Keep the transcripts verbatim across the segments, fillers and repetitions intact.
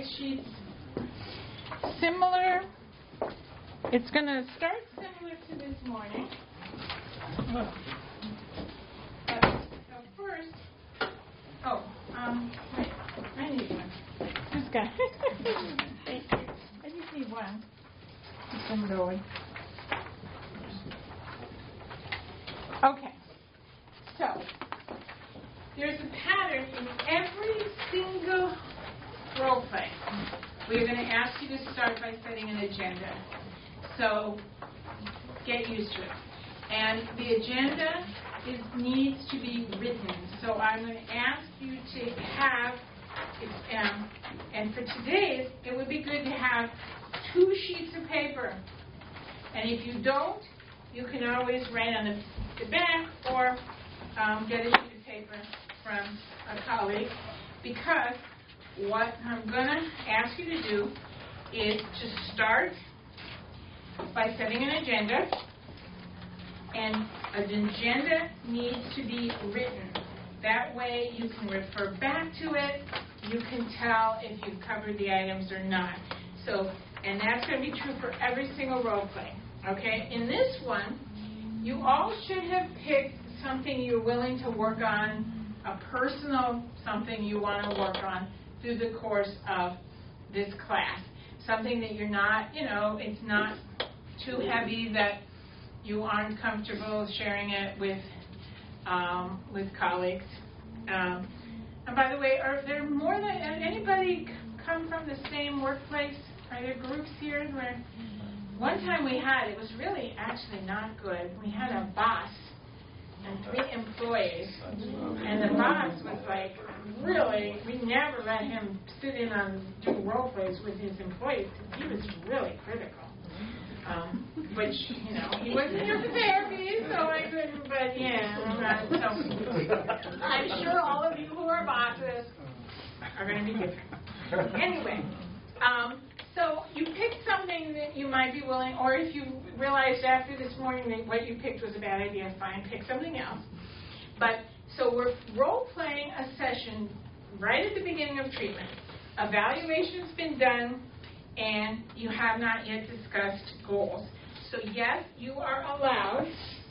exercise sheets. Similar, it's going to start similar to this morning. But, so first, oh, um, wait, I need one. This guy. Thank you. I just need one. Keep them going. Okay. So, there's a pattern in every single role play. We're going to ask you to start by setting an agenda. So, get used to it. And the agenda is, needs to be written. So I'm going to ask you to have, um, and for today's, it would be good to have two sheets of paper. And if you don't, you can always write on the, the back or um, get a sheet of paper from a colleague, because what I'm going to ask you to do is to start by setting an agenda, and an agenda needs to be written. That way you can refer back to it, you can tell if you've covered the items or not. So, and that's going to be true for every single role play. Okay? In this one, you all should have picked something you're willing to work on, a personal something you want to work on through the course of this class. Something that you're not, you know, it's not too heavy that you aren't comfortable sharing it with um, with colleagues. Um, and by the way, are there more than anybody come from the same workplace? Are there groups here where one time we had, it was really actually not good. We had a boss and three employees, and the boss was like, really, we never let him sit in on do role plays with his employees because he was really critical. Um, which, you know, he wasn't here for therapy, so I couldn't, but yeah. Uh, so I'm sure all of you who are bosses are going to be different. Anyway, um, so you picked something that you might be willing, or if you realized after this morning that what you picked was a bad idea, fine, pick something else. But, so we're role-playing a session right at the beginning of treatment. Evaluation's been done, and you have not yet discussed goals. So yes, you are allowed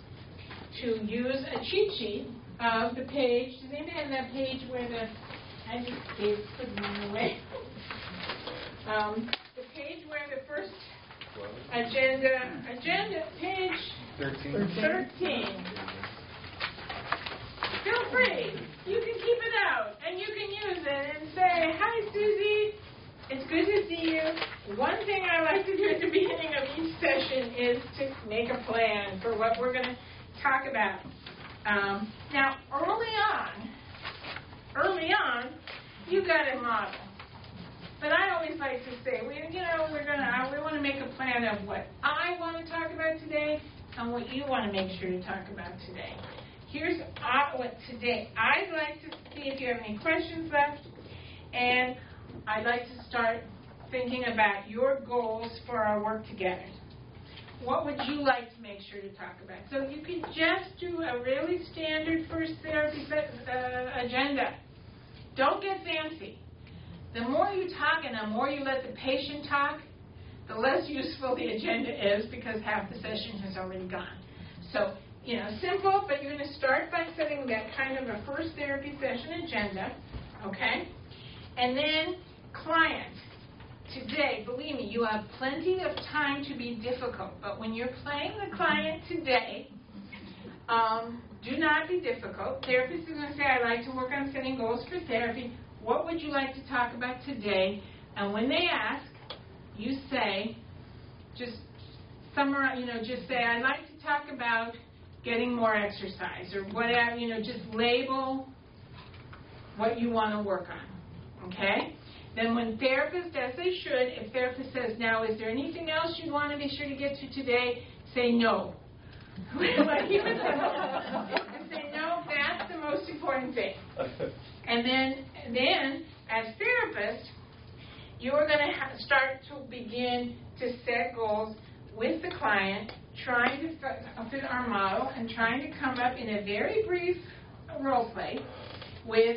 to use a cheat sheet of the page. Does anybody have that page where the, I just gave put them away. Um, the page where the first agenda, agenda, page thirteen. thirteen. Feel free. You can keep it out, and you can use it and say, hi, Susie. It's good to see you. One thing I like to do at the beginning of each session is to make a plan for what we're going to talk about. Um, now, early on, early on, you got a model. But I always like to say, we, you know, we're going to, we want to make a plan of what I want to talk about today and what you want to make sure to talk about today. Here's uh, what today I'd like to see if you have any questions left, and I'd like to start thinking about your goals for our work together. What would you like to make sure to talk about? So you could just do a really standard first therapy uh, agenda. Don't get fancy. The more you talk and the more you let the patient talk, the less useful the agenda is because half the session has already gone. So, you know, simple, but you're going to start by setting that kind of a first therapy session agenda, okay? And then client. Today, believe me, you have plenty of time to be difficult, but when you're playing the client today, um, do not be difficult. Therapist is going to say, I'd like to work on setting goals for therapy. What would you like to talk about today? And when they ask, you say, just summarize, you know, just say, I'd like to talk about getting more exercise or whatever, you know, just label what you want to work on, okay? Then when therapist, as they should, if therapist says, now, is there anything else you want to be sure to get to today? Say no. Like you would say, no, that's the most important thing. And then, then as therapist, you're going to ha- start to begin to set goals with the client, trying to fit our model and trying to come up in a very brief role play with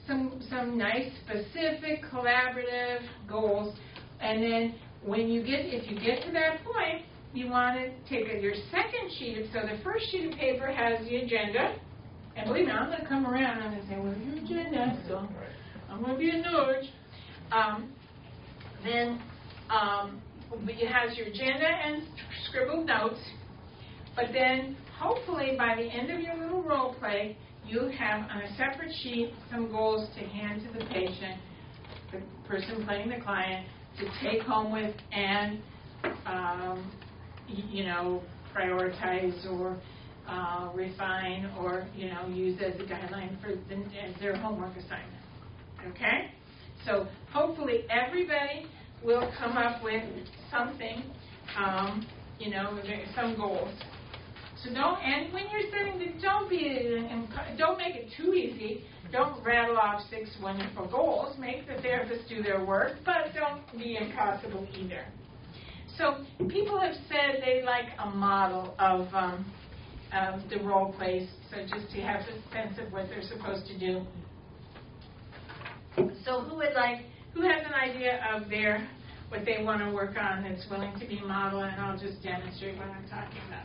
some some nice, specific, collaborative goals. And then when you get, if you get to that point, you want to take a, your second sheet of, so the first sheet of paper has the agenda. And believe me, I'm going to come around and I'm going to say, well, your agenda, so I'm going to be a nudge. Um, then um, it has your agenda and scribbled notes. But then, hopefully, by the end of your little role play, you have on a separate sheet some goals to hand to the patient, the person playing the client, to take home with and, um, you know, prioritize or uh, refine or, you know, use as a guideline for the, as their homework assignment. Okay? So hopefully everybody will come up with something, um, you know, some goals. So don't, and when you're setting the, don't be, don't make it too easy. Don't rattle off six wonderful goals. Make the therapist do their work, but don't be impossible either. So people have said they like a model of, um, of the role plays, so just to have a sense of what they're supposed to do. So who would like, who has an idea of their, what they want to work on that's willing to be modeled, and I'll just demonstrate what I'm talking about.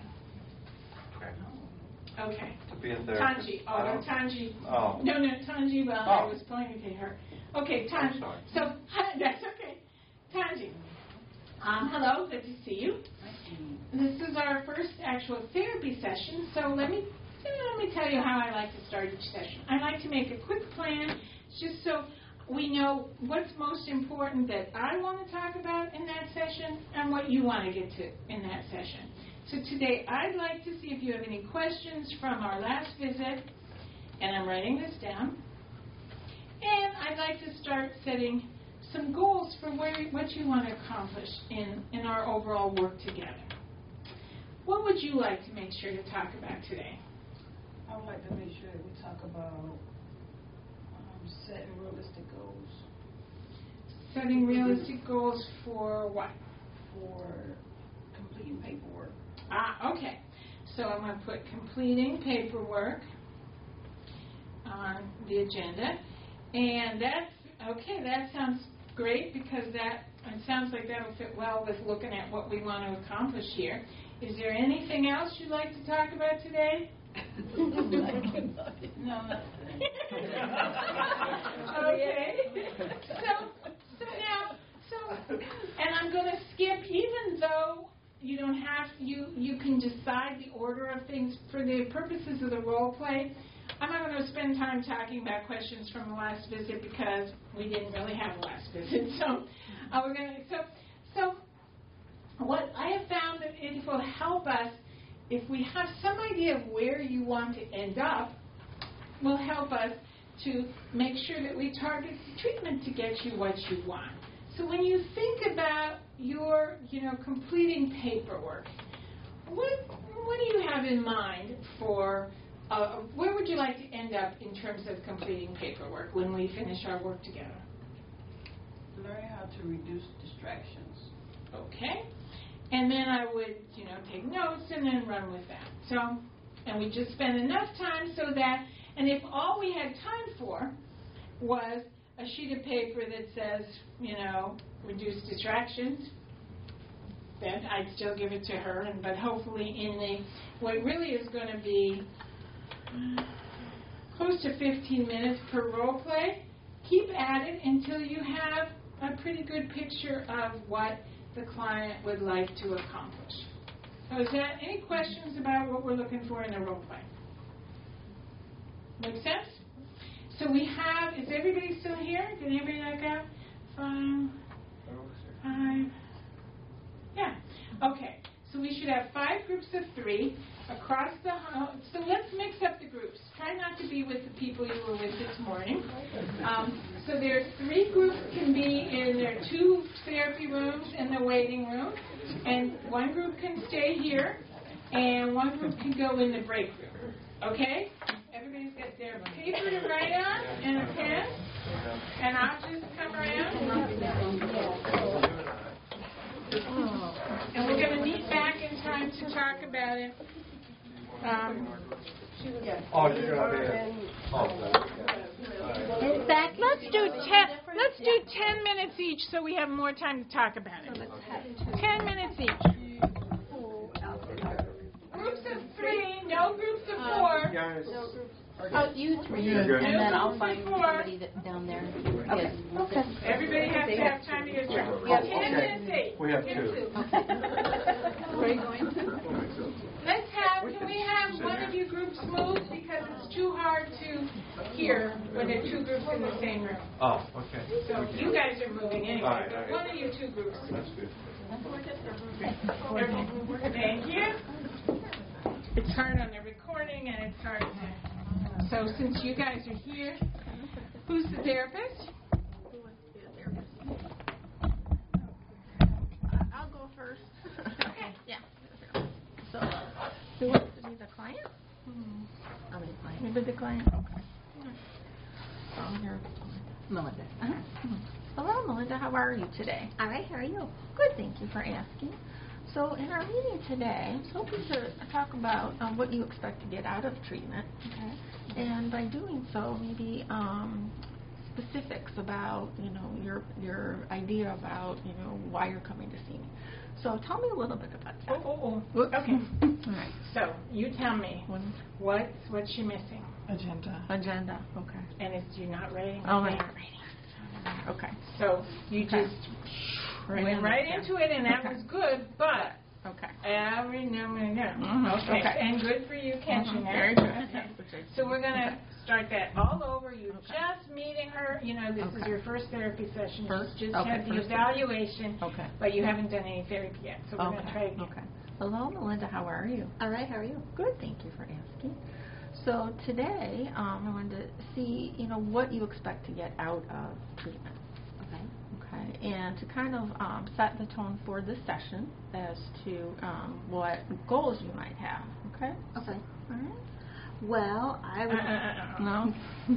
Okay. To be a therapist. Tanji. Oh, no, Tanji. Oh. No, no, Tanji, well, Oh. I was pointing to her. Okay, Tanji. I'm sorry. So, that's okay. Tanji. Um, hello, good to see you. This is our first actual therapy session, so let me, let me tell you how I like to start each session. I like to make a quick plan, just so we know what's most important that I want to talk about in that session and what you want to get to in that session. So today, I'd like to see if you have any questions from our last visit, and I'm writing this down. And I'd like to start setting some goals for where, what you want to accomplish in, in our overall work together. What would you like to make sure to talk about today? I would like to make sure that we talk about um, setting realistic goals. Setting realistic goals for what? For completing paperwork. Ah, okay. So I'm going to put completing paperwork on the agenda. And that's, okay, that sounds great because that, it sounds like that will fit well with looking at what we want to accomplish here. Is there anything else you'd like to talk about today? No, not Okay. So, so now, so, and I'm going to skip, even though you don't have, you, you can decide the order of things for the purposes of the role play. I'm not going to spend time talking about questions from the last visit because we didn't really have a last visit. So, uh, we're going to, so, so, what I have found that it will help us if we have some idea of where you want to end up, will help us to make sure that we target the treatment to get you what you want. So when you think about your, you know, completing paperwork, what what do you have in mind for, uh, where would you like to end up in terms of completing paperwork when we finish our work together? Learn how to reduce distractions. Okay. And then I would, you know, take notes and then run with that. So, and we just spend enough time so that, and if all we had time for was a sheet of paper that says, you know, reduce distractions, then I'd still give it to her. And but hopefully in the, what really is going to be close to fifteen minutes per role play, keep at it until you have a pretty good picture of what the client would like to accomplish. So is there any questions about what we're looking for in the role play? Make sense? So we have, is everybody still here? Did anybody like that? Five, five, yeah. Okay, so we should have five groups of three across the, so let's mix up the groups. Try not to be with the people you were with this morning. Um, so there are three groups can be in, there are two therapy rooms in the waiting room, and one group can stay here, and one group can go in the break room. Okay? Everybody's got their paper to write on and a pen, and I'll just come around. And we're going to meet back in time to talk about it. Um, Oh, you're going to be. Oh, In fact, Let's do ten, let's do ten minutes each so we have more time to talk about it. Ten minutes each. Groups of three, no groups of four. Oh, you three, You're and good. then I'll Two, find four. somebody that, down there. Okay. Okay. Everybody has to have time to get through. Yeah. Ten minutes each. We have Give two. Where are you going to? Let's have, can we have one of you groups move because it's too hard to hear when there are two groups in the same room. Oh, okay. So you guys are moving All anyway, right, but all right. one of you two groups. That's good. Thank you. It's hard on the recording and it's hard to. So since you guys are here, who's the therapist? Who wants to be a therapist? I'll go first. Okay. Yeah. So, who wants to be the client? I'll be the client. Maybe the client. Okay. So I'm here. Melinda. Uh-huh. Hello, Melinda. How are you today? All right, how are you? Good, thank you for asking. So in our meeting today, I was hoping to talk about um, what you expect to get out of treatment. Okay. And by doing so, maybe um, specifics about, you know, your your idea about, you know, why you're coming to see me. So tell me a little bit about that. Oh, oh, oh. Whoops. Okay. All right. So you tell me One what's what's she missing, Agenda. agenda. Okay. and if you're not ready. Oh, I'm not ready. Okay. So you Okay. just Right went in right there. into it, and that Okay. was good. But Okay. every no, no, no. Mhm. Okay. Okay. And good for you catching Mhm. that. Very good. Okay. So we're gonna Okay. start that all over. You Okay. just meeting her. You know, this is Okay. your first therapy session. First? You just Okay, had the first. evaluation, Okay. but you haven't done any therapy yet. So we're Okay. gonna try again. Okay. Hello, Melinda. How are you? All right, how are you? Good. Thank you for asking. So today, um, I wanted to see, you know, what you expect to get out of treatment. Okay. Okay. And to kind of um, set the tone for this session as to um, what goals you might have. Okay. Okay. All right. Well, I Uh, would. uh, uh, uh. No.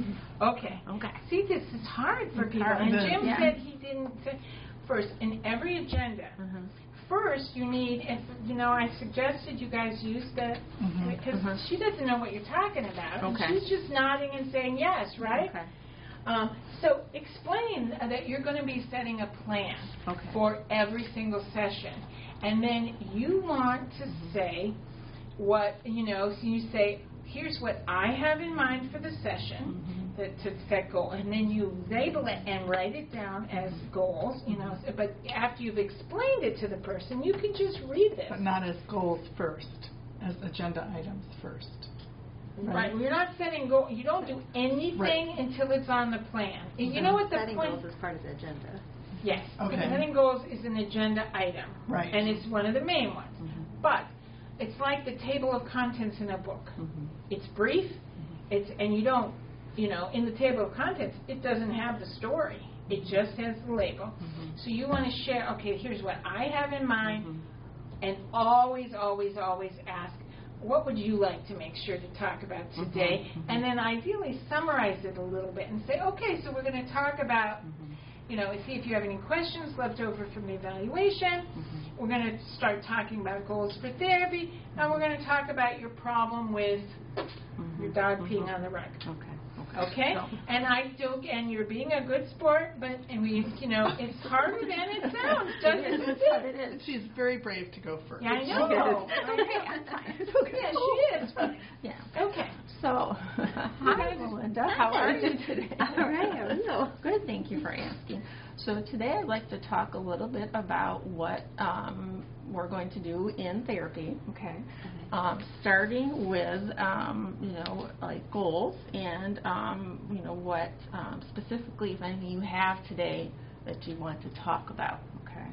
Okay. Okay. See, this is hard for It's people. hard. And It is. Jim Yeah. said he didn't say, first, in every agenda, Mhm. first you need, and you know, I suggested you guys use the, Mhm. because Mhm. she doesn't know what you're talking about. And Okay. she's just nodding and saying yes, right? Okay. Um, so explain that you're going to be setting a plan Okay. for every single session. And then you want to say what, you know, so you say, here's what I have in mind for the session, Mhm. that, to set goal. And then you label it and write it down as goals, you know. But after you've explained it to the person, you can just read this. But not as goals first, as agenda items first. Right, we're not setting goal. You don't do anything Right. until it's on the plan. And you know what the Setting plan? goals is part of the agenda. Yes. Okay. Setting goals is an agenda item. Right. And it's one of the main ones. Mhm. But it's like the table of contents in a book. Mhm. It's brief. It's and you don't, you know, in the table of contents, it doesn't have the story. It just has the label. Mhm. So you want to share. Okay, here's what I have in mind, Mhm. and always, always, always ask, what would you like to make sure to talk about today? Mhm, mhm. And then ideally summarize it a little bit and say, okay, so we're going to talk about, Mhm. you know, see if you have any questions left over from the evaluation. Mhm. We're going to start talking about goals for therapy, and we're going to talk about your problem with Mhm. your dog Mhm. peeing on the rug. Okay. Okay? So- And I do, and you're being a good sport, but, and we, you know, it's harder than it sounds, doesn't It is. it? But it is. She's very brave to go first. Yeah, I know. It's okay. I'm fine. It's okay. Yeah, she is. Yeah. Okay. So, hi, Melinda. How are you today? All right, how are you? Good. Thank you for asking. So today I'd like to talk a little bit about what um, we're going to do in therapy. Okay. Um, starting with um, you know like goals and um, you know what um, specifically, if anything, you have today that you want to talk about. Okay.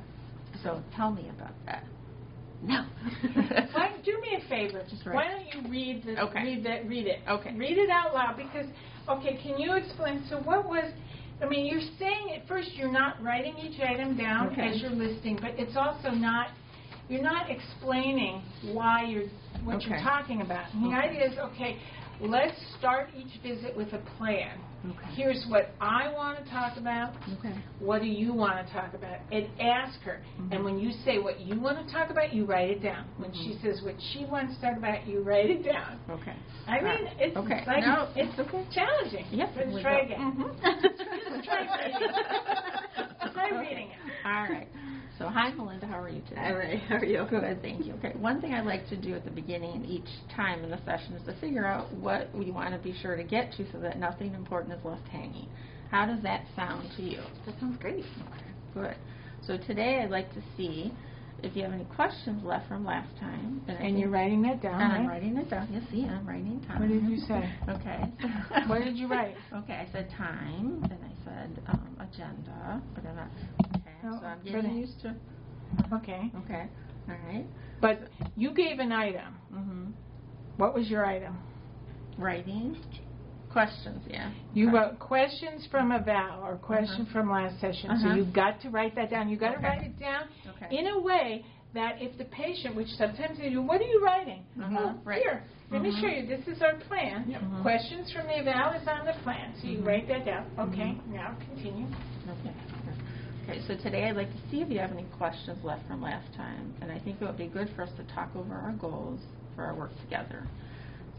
So tell me about that. No. Why, do me a favor. Just right. Why don't you read the Okay. read that read it? Okay. Read it out loud because okay, can you explain so what was I mean, you're saying at first you're not writing each item down Okay. as you're listing, but it's also not you're not explaining why you're what you're Okay. talking about. And the Okay. idea is okay, let's start each visit with a plan. Okay. Here's what I want to talk about. Okay. What do you want to talk about? And ask her. Mhm. And when you say what you want to talk about, you write it down. When Mhm. she says what she wants to talk about, you write it down. Okay. I mean, Right. it's Okay. like No, it's it's okay. challenging. Yep. But we try go. again. Mhm. Just try reading it. Try Okay. reading it. All right. So, hi, Melinda. How are you today? All right. How are you? Good, thank you. Okay, one thing I like to do at the beginning each time in the session is to figure out what we want to be sure to get to so that nothing important is left hanging. How does that sound to you? That sounds great. Good. So today I'd like to see if you have any questions left from last time. I And think- you're writing that down, And I'm right? writing it down. Yes, see, I'm writing time. What did you say? Okay. What did you write? Okay, I said time, and I said um, agenda, but I'm not. Okay, Oh, so I'm but getting I- used to. Okay. Okay. All right. But you gave an item. Mm-hmm. What was your item? Writing questions. Yeah. You Okay. wrote questions from a Val or question Uh-huh. from last session. So Uh-huh. you got to write that down. You got to Okay. write it down Okay. in a way that if the patient, which sometimes they do, what are you writing? Mhm. Oh, Right. here, let me Mhm. show you. This is our plan. Mhm. Questions from the eval is on the plan. So you Mhm. write that down. Okay, Mhm. now continue. Okay. Okay, so today I'd like to see if you have any questions left from last time, and I think it would be good for us to talk over our goals for our work together. So,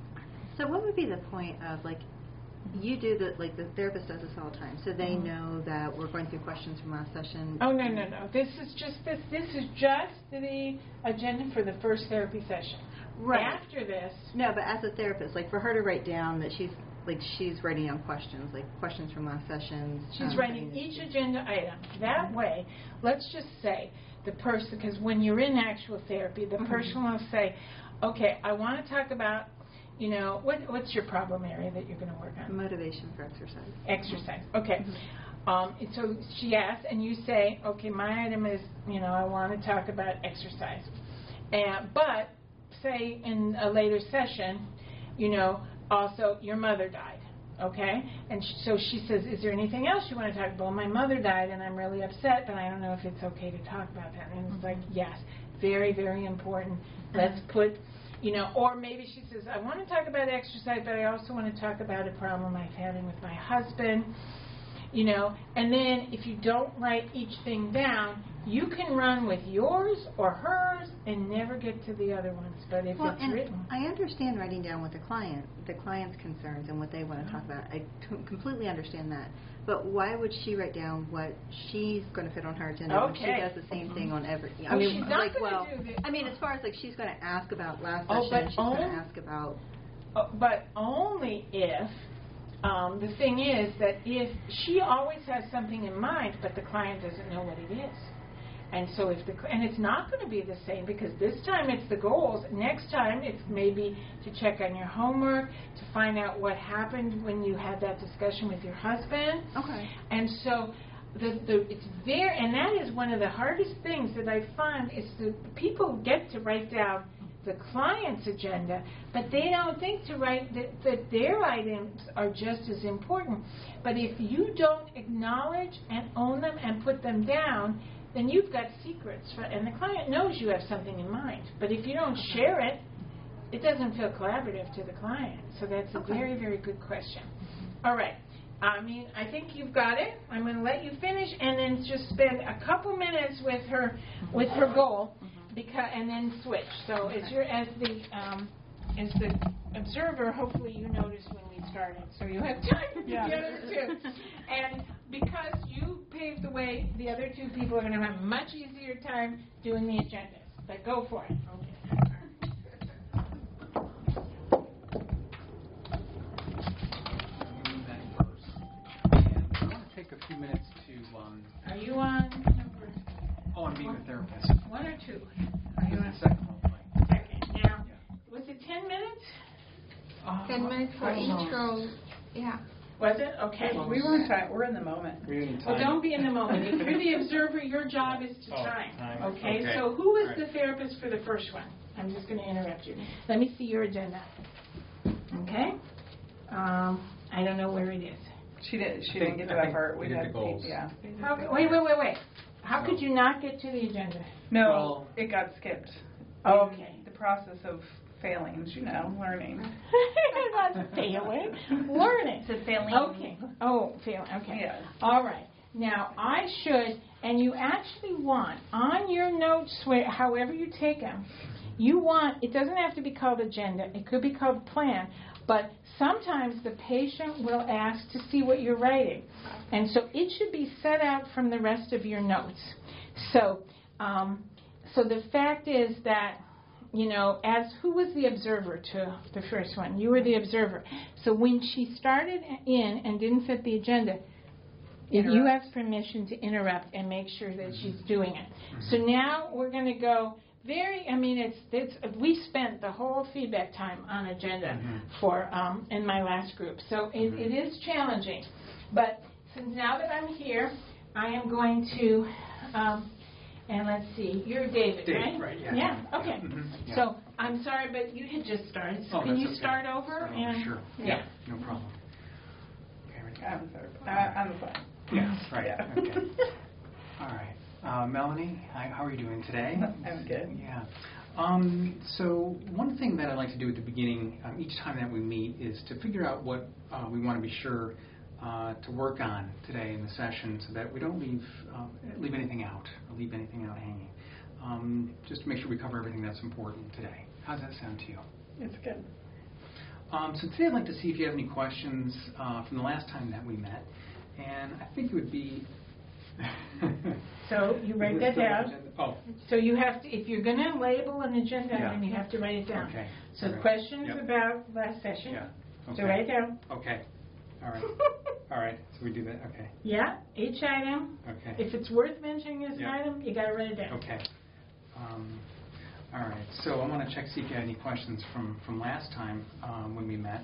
So what would be the point of, like, you do the, like, the therapist does this all the time, so they Mhm. know that we're going through questions from last session? Oh, no, no, no. This is just this. This is just the agenda for the first therapy session. Right. After this, No, but as a therapist, like, for her to write down that she's, like, she's writing down questions, like, questions from last sessions. she's um, writing putting each this- agenda item. That way, let's just say the person, because when you're in actual therapy, the Mhm. person will say, okay, I want to talk about, you know, what, what's your problem area that you're going to work on? Motivation for exercise. Exercise. Okay. Mhm. Um, and so she asks, and you say, okay, my item is, you know, I want to talk about exercise. And, but say in a later session, you know, also your mother died, okay? And sh- so she says, is there anything else you want to talk about? Well, my mother died, and I'm really upset, but I don't know if it's okay to talk about that. And it's like, yes, very, very important. Let's put, you know, or maybe she says, I want to talk about exercise, but I also want to talk about a problem I've having with my husband. You know, and then if you don't write each thing down, you can run with yours or hers and never get to the other ones. But if Well, it's and written, I understand writing down with the client, the client's concerns and what they want to talk about. I t- completely understand that. But why would she write down what she's going to fit on her agenda when she Okay. does the same thing on every? I Oh, mean, she's not like, gonna well, do the- I mean, as far as like she's going to ask about last Oh, session, but she's going on- to ask about. uh, but only if um, the thing is that if she always has something in mind, but the client doesn't know what it is. And so if the and it's not going to be the same because this time it's the goals. Next time it's maybe to check on your homework, to find out what happened when you had that discussion with your husband. Okay. And so the the it's very and that is one of the hardest things that I find is the people get to write down the client's agenda, but they don't think to write that, that their items are just as important. But if you don't acknowledge and own them and put them down, then you've got secrets, for, and the client knows you have something in mind. But if you don't share it, it doesn't feel collaborative to the client. So that's a Okay. very, very good question. All right. I mean, I think you've got it. I'm going to let you finish, and then just spend a couple minutes with her, with her goal, because, and then switch. So as you're as the um, as the observer, hopefully you noticed when we started, so you have time to do the other two. And because you paved the way, the other two people are going to have a much easier time doing the agendas. But go for it. Okay. I want to take a few minutes to, um, Are you on number oh, I'm being a therapist. one or two? Are you This on is the second role play. second? Now, Yeah. was it ten minutes? Ten minutes for each row. Yeah. Was it? Okay. We were in time. We're in the moment. We're in Well, time. don't be in the moment. If you're the observer, your job is to Oh, time. time. Okay? Okay. So who was All the right. therapist for the first one? I'm just going to interrupt you. Let me see your agenda. Okay? Um, I don't know where it is. She did. She I didn't think- get to I that think part. we We did had the goals. Yeah. How, wait, wait, wait, wait. How could you not get to the agenda? No, Well- it got skipped. Okay. The process of failings, you know, learning. Not failing, learning. It's a failing. Okay. Oh, failing. Okay. Yes. All right. Now I should, and you actually want on your notes, where however you take them, you want. It doesn't have to be called agenda. It could be called plan. But sometimes the patient will ask to see what you're writing, and so it should be set out from the rest of your notes. So, um, so the fact is that, you know, as who was the observer to the first one? You were the observer. So when she started in and didn't set the agenda, if you Interrupt. ask permission to interrupt and make sure that she's doing it. So now we're going to go very, I mean, it's, it's we spent the whole feedback time on agenda Mm-hmm. for um, in my last group. So it, it is challenging. But since now that I'm here, I am going to, um, and let's see, you're David, Dave, right? right, yeah. Yeah, okay. Mhm, yeah. So I'm sorry, but you had just started. So Oh, can that's you okay. start over? Start over, and sure. Yeah. No problem. Okay, ready? I'm sorry. I, I'm fine. Yeah, right. Yeah. Okay. All right. Uh, Melanie, hi, how are you doing today? I'm good. Yeah. Um, so one thing that I like to do at the beginning, um, each time that we meet, is to figure out what uh, we want to be sure uh, to work on today in the session, so that we don't leave uh, leave anything out or leave anything out hanging. Um, just to make sure we cover everything that's important today. How does that sound to you? It's good. Um, so today I'd like to see if you have any questions uh, from the last time that we met, and I think it would be. So you write Is that this down. the agenda? Oh, So you have to, if you're going to label an agenda Yeah. item, you have to write it down. okay. So All right. questions Yep. about last session. Yeah. So Okay. write it down. Okay. All right. All right. So we do that. Okay. Yeah, each item. Okay. If it's worth mentioning as an Yeah. item, you got to write it down. Okay. Um, all right. So I want to check see if you had any questions from from last time um, when we met.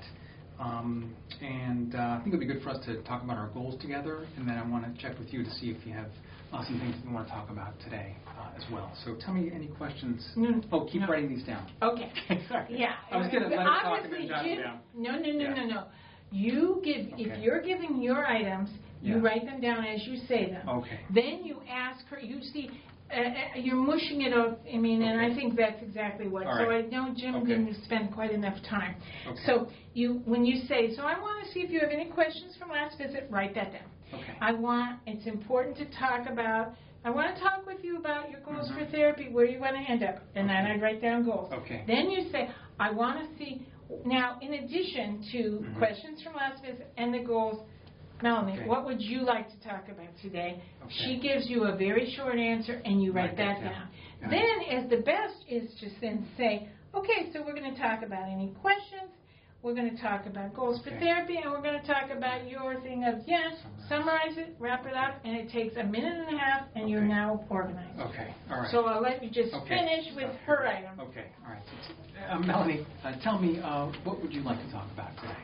Um, and uh, I think it would be good for us to talk about our goals together, and then I want to check with you to see if you have uh, some things that you want to talk about today uh, as well. So tell me any questions. No, Oh, keep no. writing these down. Okay. Sorry. Yeah. I was going to But let her talk and then obviously jot them Jim- down. No, no, no, Yeah. no, no. You give, Okay. if you're giving your items, you Yeah. write them down as you say them. Okay. Then you ask her, you see, uh, uh, you're mushing it up, I mean, and I Okay. think that's exactly what. All So I right. know Jim Okay. didn't spend quite enough time. Okay. So you, when you say, so I want to see if you have any questions from last visit, write that down. Okay. I want, it's important to talk about, I want to talk with you about your goals Mhm. for therapy, where you want to end up. And then Okay. I'd write down goals. Okay. Then you say, I want to see, now in addition to Mhm. questions from last visit and the goals, Melanie, Okay. what would you like to talk about today? Okay. She gives you a very short answer and you write Write that that down. down. Got Then as the best is just then say, okay, so we're going to talk about any questions. We're going to talk about goals for Okay. therapy, and we're going to talk about your thing of, yes, summarize it, wrap it up, and it takes a minute and a half, and you're Okay. now organized. Okay. All right. So I'll let you just Okay. finish with her item. Okay. All right. Uh, Melanie, uh, tell me, uh, what would you like to talk about today?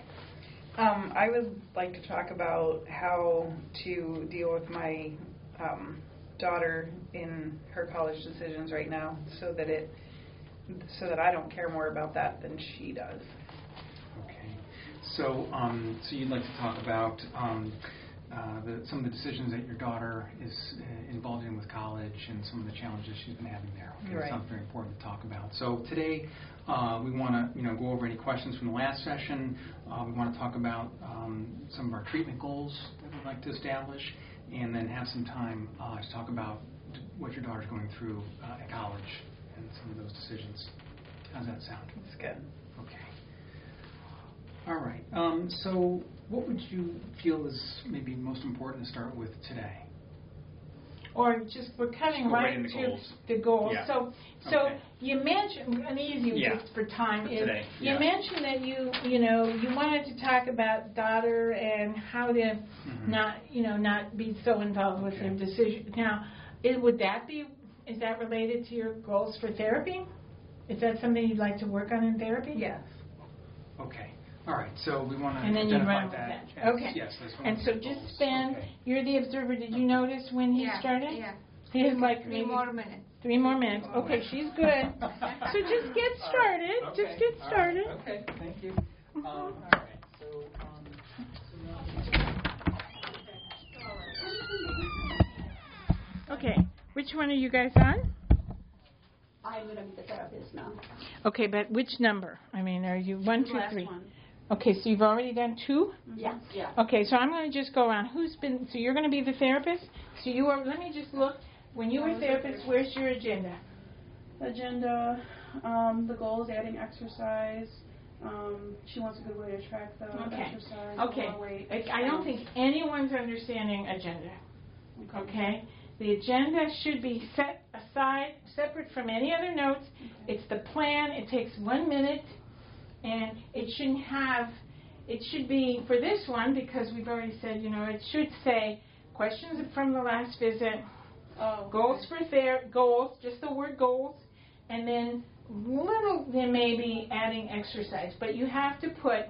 Um, I would like to talk about how to deal with my um, daughter in her college decisions right now, so that it, so that I don't care more about that than she does. Okay. So, um, so you'd like to talk about um, uh, the, some of the decisions that your daughter is uh, involved in with college and some of the challenges she's been having there. Okay, Right. That sounds very important to talk about. So today, uh, we want to, you know, go over any questions from the last session. Uh, we want to talk about um, some of our treatment goals that we'd like to establish, and then have some time uh, to talk about what your daughter's going through uh, at college and some of those decisions. How's that sound? It's good. Okay. All right. Um, so what would you feel is maybe most important to start with today? Or just, we're cutting Go right right into to goals. the goals. Yeah. So, so Okay. you mentioned, an easy Yeah. just for time For is, today, you yeah. mentioned that you, you know, you wanted to talk about daughter and how to Mhm. not, you know, not be so involved with Okay. their decision. Now, is, would that be, is that related to your goals for therapy? Is that something you'd like to work on in therapy? Yes. Okay. All right. So we want to And then you identify run with that. that. as- Okay. Yes. That's one And of so the just goals. spend, Okay. you're the observer, did you notice when he Yeah, started? Yeah. He has like Three maybe more minutes. three more minutes. Okay, she's good. So just get started. Okay. Just get All right. started. Okay. Thank you. Um, all right. So. Um, so now- Okay, which one are you guys on? I'm going to be the therapist now. Okay, but which number? I mean, are you one, The two, last three? one. Okay, so you've already done two? Yeah. Yeah. Okay, so I'm going to just go around. Who's been, so you're going to be the therapist? So you are, let me just look. When you were therapist, where's your agenda? Agenda, um, the goal is adding exercise. Um, she wants a good way to track the Okay. exercise. Okay. more weight. I I don't think anyone's understanding agenda. Okay? The agenda should be set aside, separate from any other notes. It's the plan. It takes one minute, and it shouldn't have, it should be, for this one, because we've already said, you know, it should say questions from the last visit, Oh, goals for ther- goals, just the word goals, and then little, then maybe adding exercise. But you have to put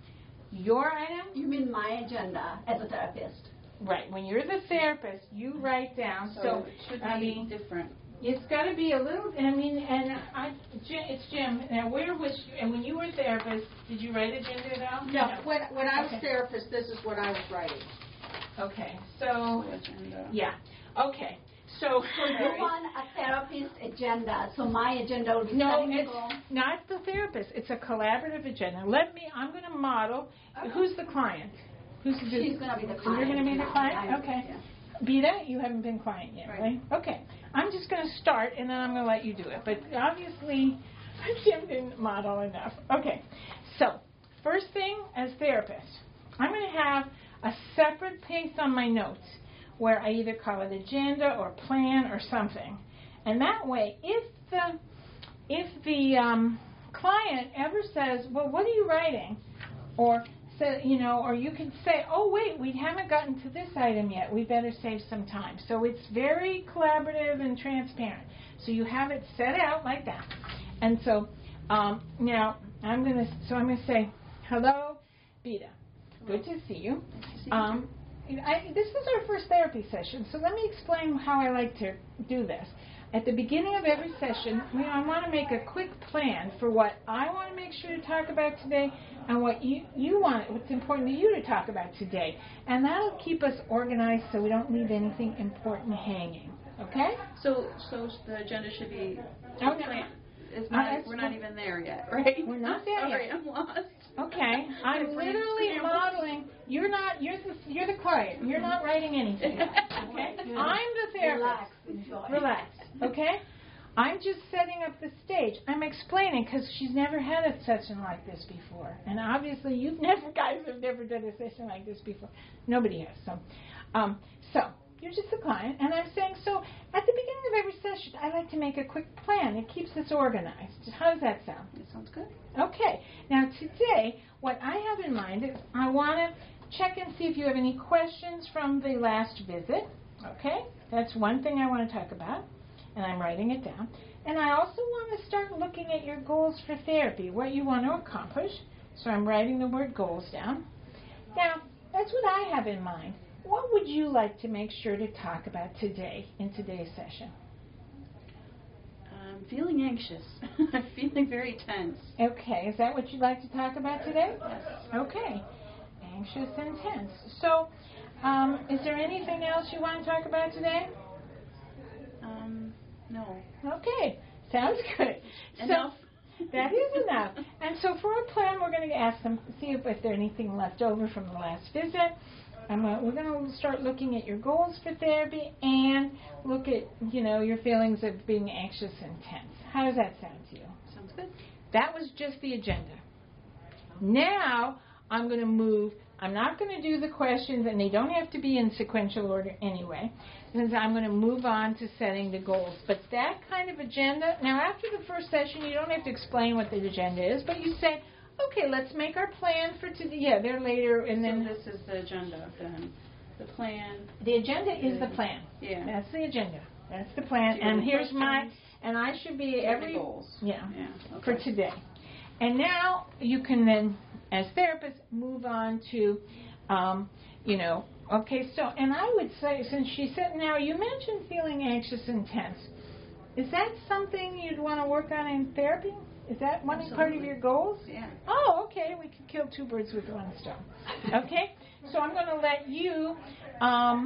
your item. You mean my agenda as a therapist? Right. When you're the therapist, you write down. So, So, it should be I mean, different. it's got to be a little. I mean, and I, Jim, it's Jim. Now, where was? And when you were therapist, did you write agenda down? No, when, when I was Okay. therapist, this is what I was writing. Okay. So, Agenda. yeah. Okay. So. So you want a therapist agenda, so my agenda will be No, setting the it's goal. not the therapist. It's a collaborative agenda. Let me. I'm going to model. Who's the client? Who's the? She's going to be the client. You're going to be the Yeah, client. I'm- Okay. yeah. Beta, you haven't been client yet, right? Right. Okay. I'm just going to start, and then I'm going to let you do it. But obviously, Jim didn't model enough. Okay. So, first thing, as therapist, I'm going to have a separate place on my notes where I either call it agenda or plan or something. And that way, if the if the um, client ever says, well, what are you writing? Or So, you know, or you can say, oh, wait, we haven't gotten to this item yet. We better save some time. So it's very collaborative and transparent. So you have it set out like that. And so um, now I'm going to, so I'm going to say, hello, Beta. Good to see you. Um, I, this is our first therapy session, so let me explain how I like to do this. At the beginning of every session, you know, I want to make a quick plan for what I want to make sure to talk about today and what you, you want, what's important to you to talk about today. And that'll keep us organized so we don't leave anything important hanging. Okay? So, so the agenda should be. Oh, no. plan- It's Uh, not, that's- we're not even there yet, right? We're not I'm there sorry, yet. I'm lost. Okay, I'm My brain's literally scrambled. modeling. You're not. You're the. You're the client. You're not writing anything. Okay. I'm the therapist. Relax, enjoy. Relax. Okay. I'm just setting up the stage. I'm explaining because she's never had a session like this before, and obviously you've never guys have never done a session like this before. Nobody has. So, um, so you're just the client, and I'm saying so. At the beginning of every session, I like to make a quick plan. It keeps us organized. How does that sound? That sounds good. Okay. Now today, what I have in mind is I want to check and see if you have any questions from the last visit. Okay? That's one thing I want to talk about, and I'm writing it down. And I also want to start looking at your goals for therapy, what you want to accomplish. So I'm writing the word goals down. Now, that's what I have in mind. What would you like to make sure to talk about today in today's session? I'm feeling anxious. I'm feeling very tense. Okay, is that what you'd like to talk about today? Okay, anxious and tense. So, um, is there anything else you want to talk about today? Um, no. Okay, sounds good. Enough. So, that is enough. And so for our plan, we're going to ask them, see if, if there's anything left over from the last visit. And we're going to start looking at your goals for therapy and look at, you know, your feelings of being anxious and tense. How does that sound to you? Sounds good. That was just the agenda. Now I'm going to move. I'm not going to do the questions, and they don't have to be in sequential order anyway, since I'm going to move on to setting the goals. But that kind of agenda, now after the first session, you don't have to explain what the agenda is, but you say, okay, let's make our plan for today. Yeah, they're later, and then So this is the agenda then. The plan. the agenda is the plan. Yeah. That's the agenda. That's the plan. Do you have And any here's my, questions? and I should be And the every, goals. yeah, Yeah. for Okay. today. And now you can then, as therapists, move on to, um, you know, okay, so, and I would say, since she said, now you mentioned feeling anxious and tense. Is that something you'd want to work on in therapy? Is that one part of Absolutely. your goals? Yeah. Oh, okay. We can kill two birds with one stone. Okay? So I'm going to let you um,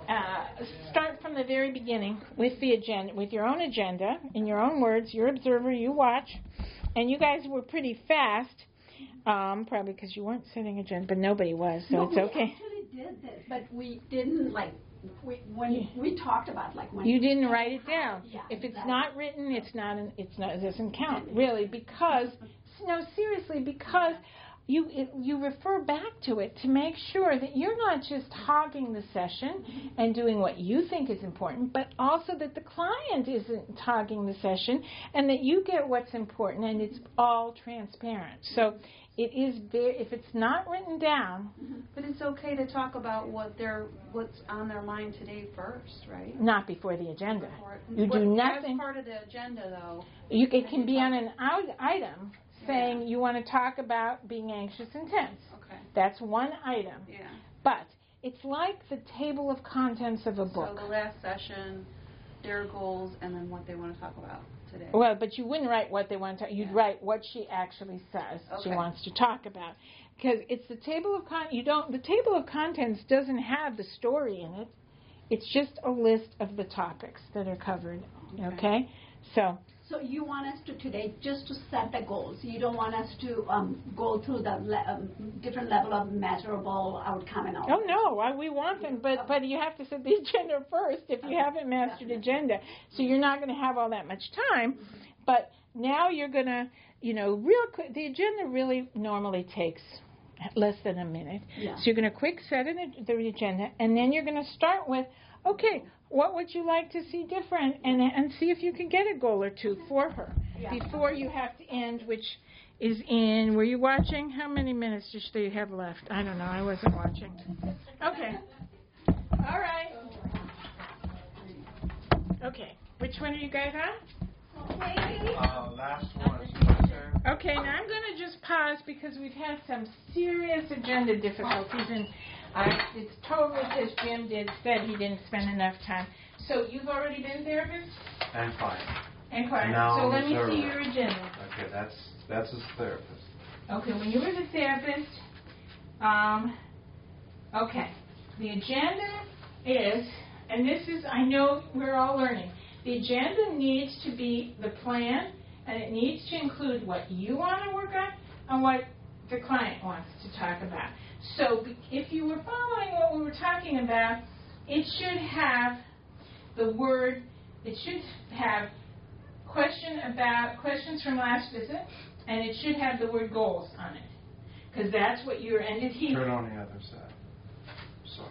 uh, start from the very beginning with the agenda, with your own agenda, in your own words. You're observer, you watch, and you guys were pretty fast, um, probably because you weren't setting agenda, but nobody was, so no, it's we okay. actually did this, but we didn't like we, when we talked about like when You didn't write it down. Yeah, If it's exactly. not written, it's not. An, it's not. It doesn't count really because no, seriously, because you it, you refer back to it to make sure that you're not just hogging the session and doing what you think is important, but also that the client isn't hogging the session and that you get what's important and it's all transparent. So it is very. If it's not written down, But it's okay to talk about what they're, what's on their mind today first, right? not before the agenda. Before- You do But nothing. As part of the agenda, though. You, it can be on an out item saying Yeah. you want to talk about being anxious and tense. Okay. That's one item. Yeah. But it's like the table of contents of a So book. the last session, their goals, and then what they want to talk about today. Well, but you wouldn't write what they want to. You'd Yeah. write what she actually says she Okay. wants to talk about, because it's the table of con. You don't. The table of contents doesn't have the story in it. It's just a list of the topics that are covered. Okay. Okay. So. So you want us to today just to set the goals. You don't want us to um, go through the le- um, different level of measurable outcome and all. Oh no, I, we want them, but but you have to set the agenda first if you haven't mastered agenda. So you're not going to have all that much time, but now you're going to, you know, real quick. The agenda really normally takes less than a minute. Yeah. So you're going to quick set an, the agenda, and then you're going to start with, okay, what would you like to see different, and and see if you can get a goal or two for her Yeah. before you have to end, which is in. Were you watching? How many minutes do you have left? I don't know. I wasn't watching. Okay. All right. Okay. Which one are you guys on? Uh, last one is my turn. Okay. Now I'm going to just pause because we've had some serious agenda difficulties, and I, it's totally because Jim did said he didn't spend enough time. So you've already been therapist And fine. and client. Now So I'm let me observer. see your agenda. Okay, that's that's his therapist. Okay, when you were the therapist, um, okay, the agenda is, and this is, I know we're all learning, the agenda needs to be the plan, and it needs to include what you want to work on and what the client wants to talk about. So be- if you were following what we were talking about, it should have the word, it should have question about, questions from last visit, and it should have the word goals on it. Because that's what you're, and did he, Turn on the other side. Sorry.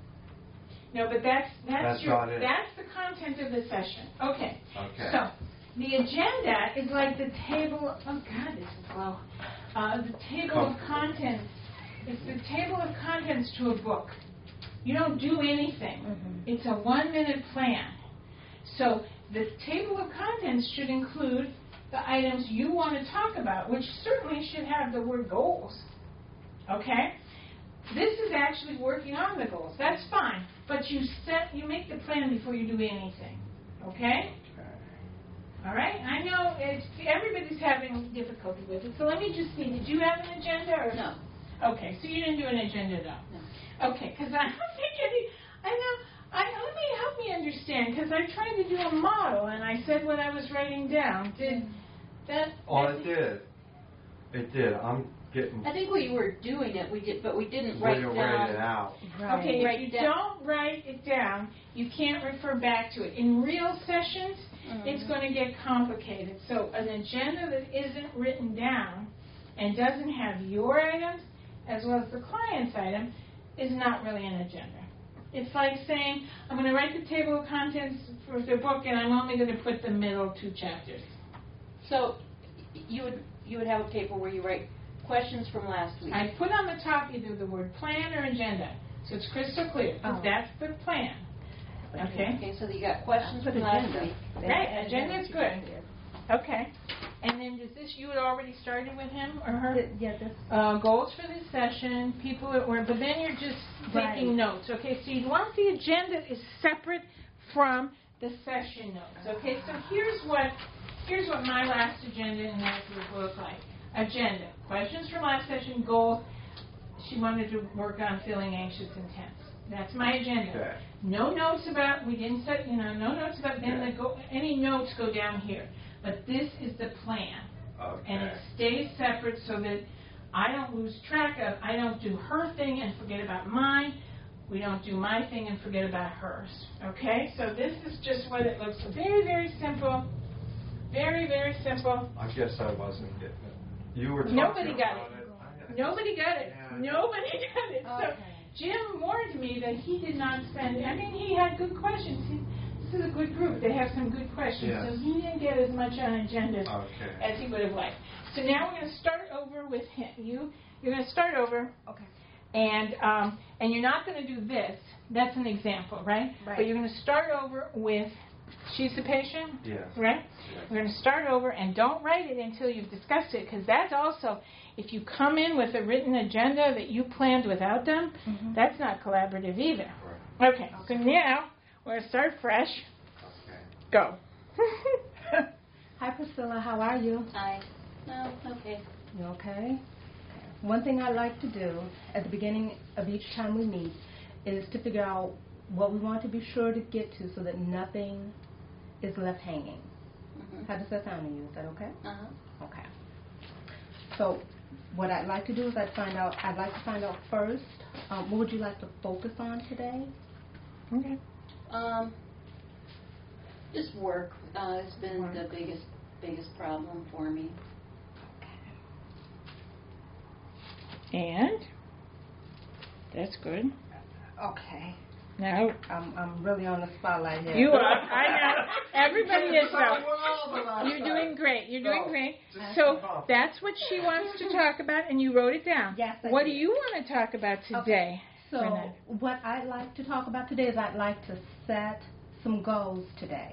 no, but that's, that's That's your, not it. that's the content of the session. Okay. Okay. So, the agenda is like the table, oh God, this is low. Uh, the table of contents, it's the table of contents to a book. You don't do anything. Mm-hmm. It's a one-minute plan. So, the table of contents should include the items you want to talk about, which certainly should have the word goals. Okay? This is actually working on the goals. That's fine. But you set, you make the plan before you do anything. Okay? All right? I know it's, everybody's having difficulty with it. So let me just see. Did you have an agenda? Or? No. Okay. So you didn't do an agenda, though? No. Okay. Because I'm thinking, I know, I, let me help me understand. Because I tried to do a model, and I said what I was writing down. Did that... Oh, that it did. It did. I'm getting I think we were doing it, we did, but we didn't way write to down. write it out. Okay, Write if you down- don't write it down, you can't refer back to it. In real sessions, it's going to get complicated. So an agenda that isn't written down and doesn't have your items as well as the client's item is not really an agenda. It's like saying, I'm going to write the table of contents for the book and I'm only going to put the middle two chapters. So you would, you would have a paper where you write questions from last week. I put on the top either the word plan or agenda, so it's crystal clear, because Oh. that's the plan. Okay? Okay, so you got questions from last week. Right, agenda is good. Okay. And then does this, you had already started with him or her? Yeah, this. Uh, goals for this session, people at work, but then you're just taking Right. notes. Okay, so you want the agenda is separate from the session notes. Okay, so here's what here's what my last agenda and that would look like. Agenda, questions from last session, goal. She wanted to work on feeling anxious and tense. That's my agenda. Okay. No notes about, we didn't set, you know, no notes about, then the go, any notes go down here. But this is the plan. Okay. And it stays separate so that I don't lose track of, I don't do her thing and forget about mine. We don't do my thing and forget about hers. Okay? So this is just what it looks like. Very, very simple. Very, very simple. I guess I wasn't getting it. You were talking Nobody got about it. it. Nobody got it. Yeah. Nobody got it. So Jim warned me that he did not spend, I mean, he had good questions. He, this is a good group. They have some good questions. Yes. So he didn't get as much on agenda Okay. as he would have liked. So now we're going to start over with him. You, you're going to start over. Okay. And um, and you're not going to do this. That's an example, right? Right. But you're going to start over with, she's the patient? Yes. Right? Yes. We're going to start over, and don't write it until you've discussed it, because that's also, if you come in with a written agenda that you planned without them, Mhm. that's not collaborative either. Right. Okay, so now we're going to start fresh. Okay. Go. Hi, Priscilla. How are you? Hi. No, okay. You okay? One thing I like to do at the beginning of each time we meet is to figure out what we want to be sure to get to so that nothing is left hanging. Mm-hmm. How does that sound to you? Is that okay? Uh-huh. Okay. So what I'd like to do is I'd find out, I'd like to find out first, um, what would you like to focus on today? Okay. Um, just work. Uh, it's been Work. the biggest, biggest problem for me. And that's good. Okay. Now, I'm, I'm really on the spotlight here. you are. I know. Everybody is well. You're doing great. You're doing So, great. just So keep on. that's what she wants to talk about, and you wrote it down. Yes, I What do did. you want to talk about today? So Renee? what I'd like to talk about today is I'd like to set some goals today.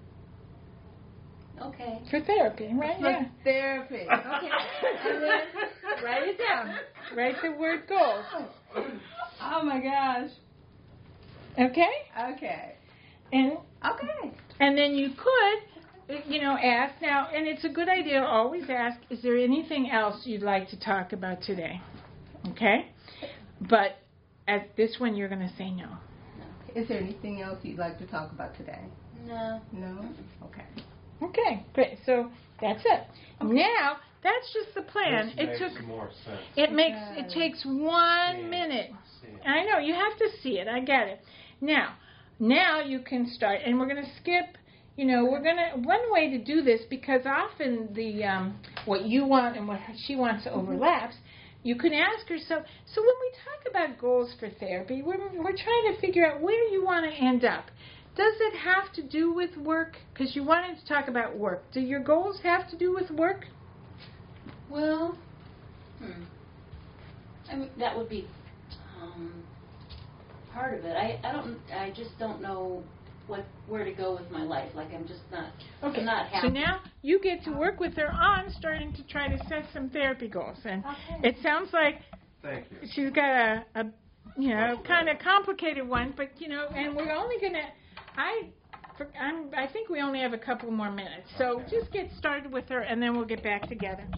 Okay. For therapy, right? For Yeah. therapy. Okay. And then Write it down. Write the word goals. Oh my gosh. Okay? Okay. And Okay. and then you could, you know, ask now, and it's a good idea to always ask, is there anything else you'd like to talk about today? Okay? But at this one, you're going to say no. Is there anything else you'd like to talk about today? No. No? Okay. Okay, great. So that's it. Now, that's just the plan. This It makes took. more sense. It makes. does. It takes one See it. minute. See it. I know you have to see it. I get it. Now, now you can start, and we're going to skip. You know, we're going to one way to do this, because often the um, what you want and what she wants overlaps. You can ask her. So, so when we talk about goals for therapy, we're we're trying to figure out where you want to end up. Does it have to do with work? Because you wanted to talk about work. Do your goals have to do with work? Well, hmm. I mean, that would be um, part of it. I, I don't. I just don't know what where to go with my life. Like I'm just not. Okay. I'm not happy. So now you get to work with her on starting to try to set some therapy goals, and Okay. it sounds like Thank you. she's got a, a you know, kind of complicated one. But you know, and we're only gonna. I. For, I'm, I think we only have a couple more minutes, so Okay. just get started with her, and then we'll get back together.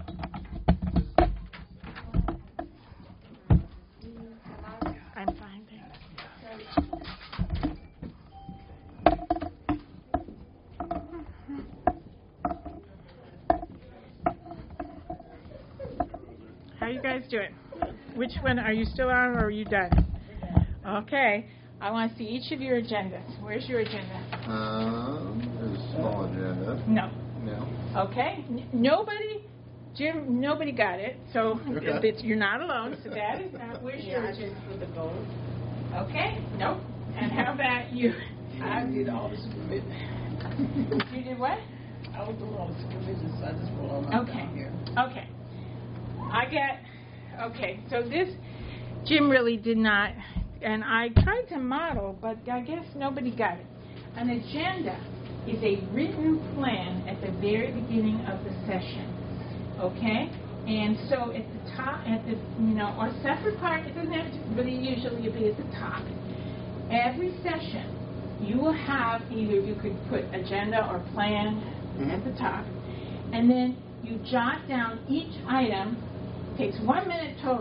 I'm fine, thanks. How you guys doing? Which one are you still on, or are you done? Okay. I want to see each of your agendas. Where's your agenda? Um, there's a small agenda. No. No. Okay. N- nobody, Jim. Nobody got it. So Okay. it's, you're not alone. So that is not. Where's your agenda? For the goals. Okay. Nope. And how about you? I did all the supervision. You did what? I was doing all the supervision, so I just wrote all my Okay. down here. Okay. I get. Okay. So this, Jim really did not, and I tried to model, but I guess nobody got it. An agenda is a written plan at the very beginning of the session. Okay? And so at the top, at the, you know, or separate part, it doesn't have to, but it usually be at the top. Every session, you will have either, you could put agenda or plan Mhm. at the top, and then you jot down each item, takes one minute total,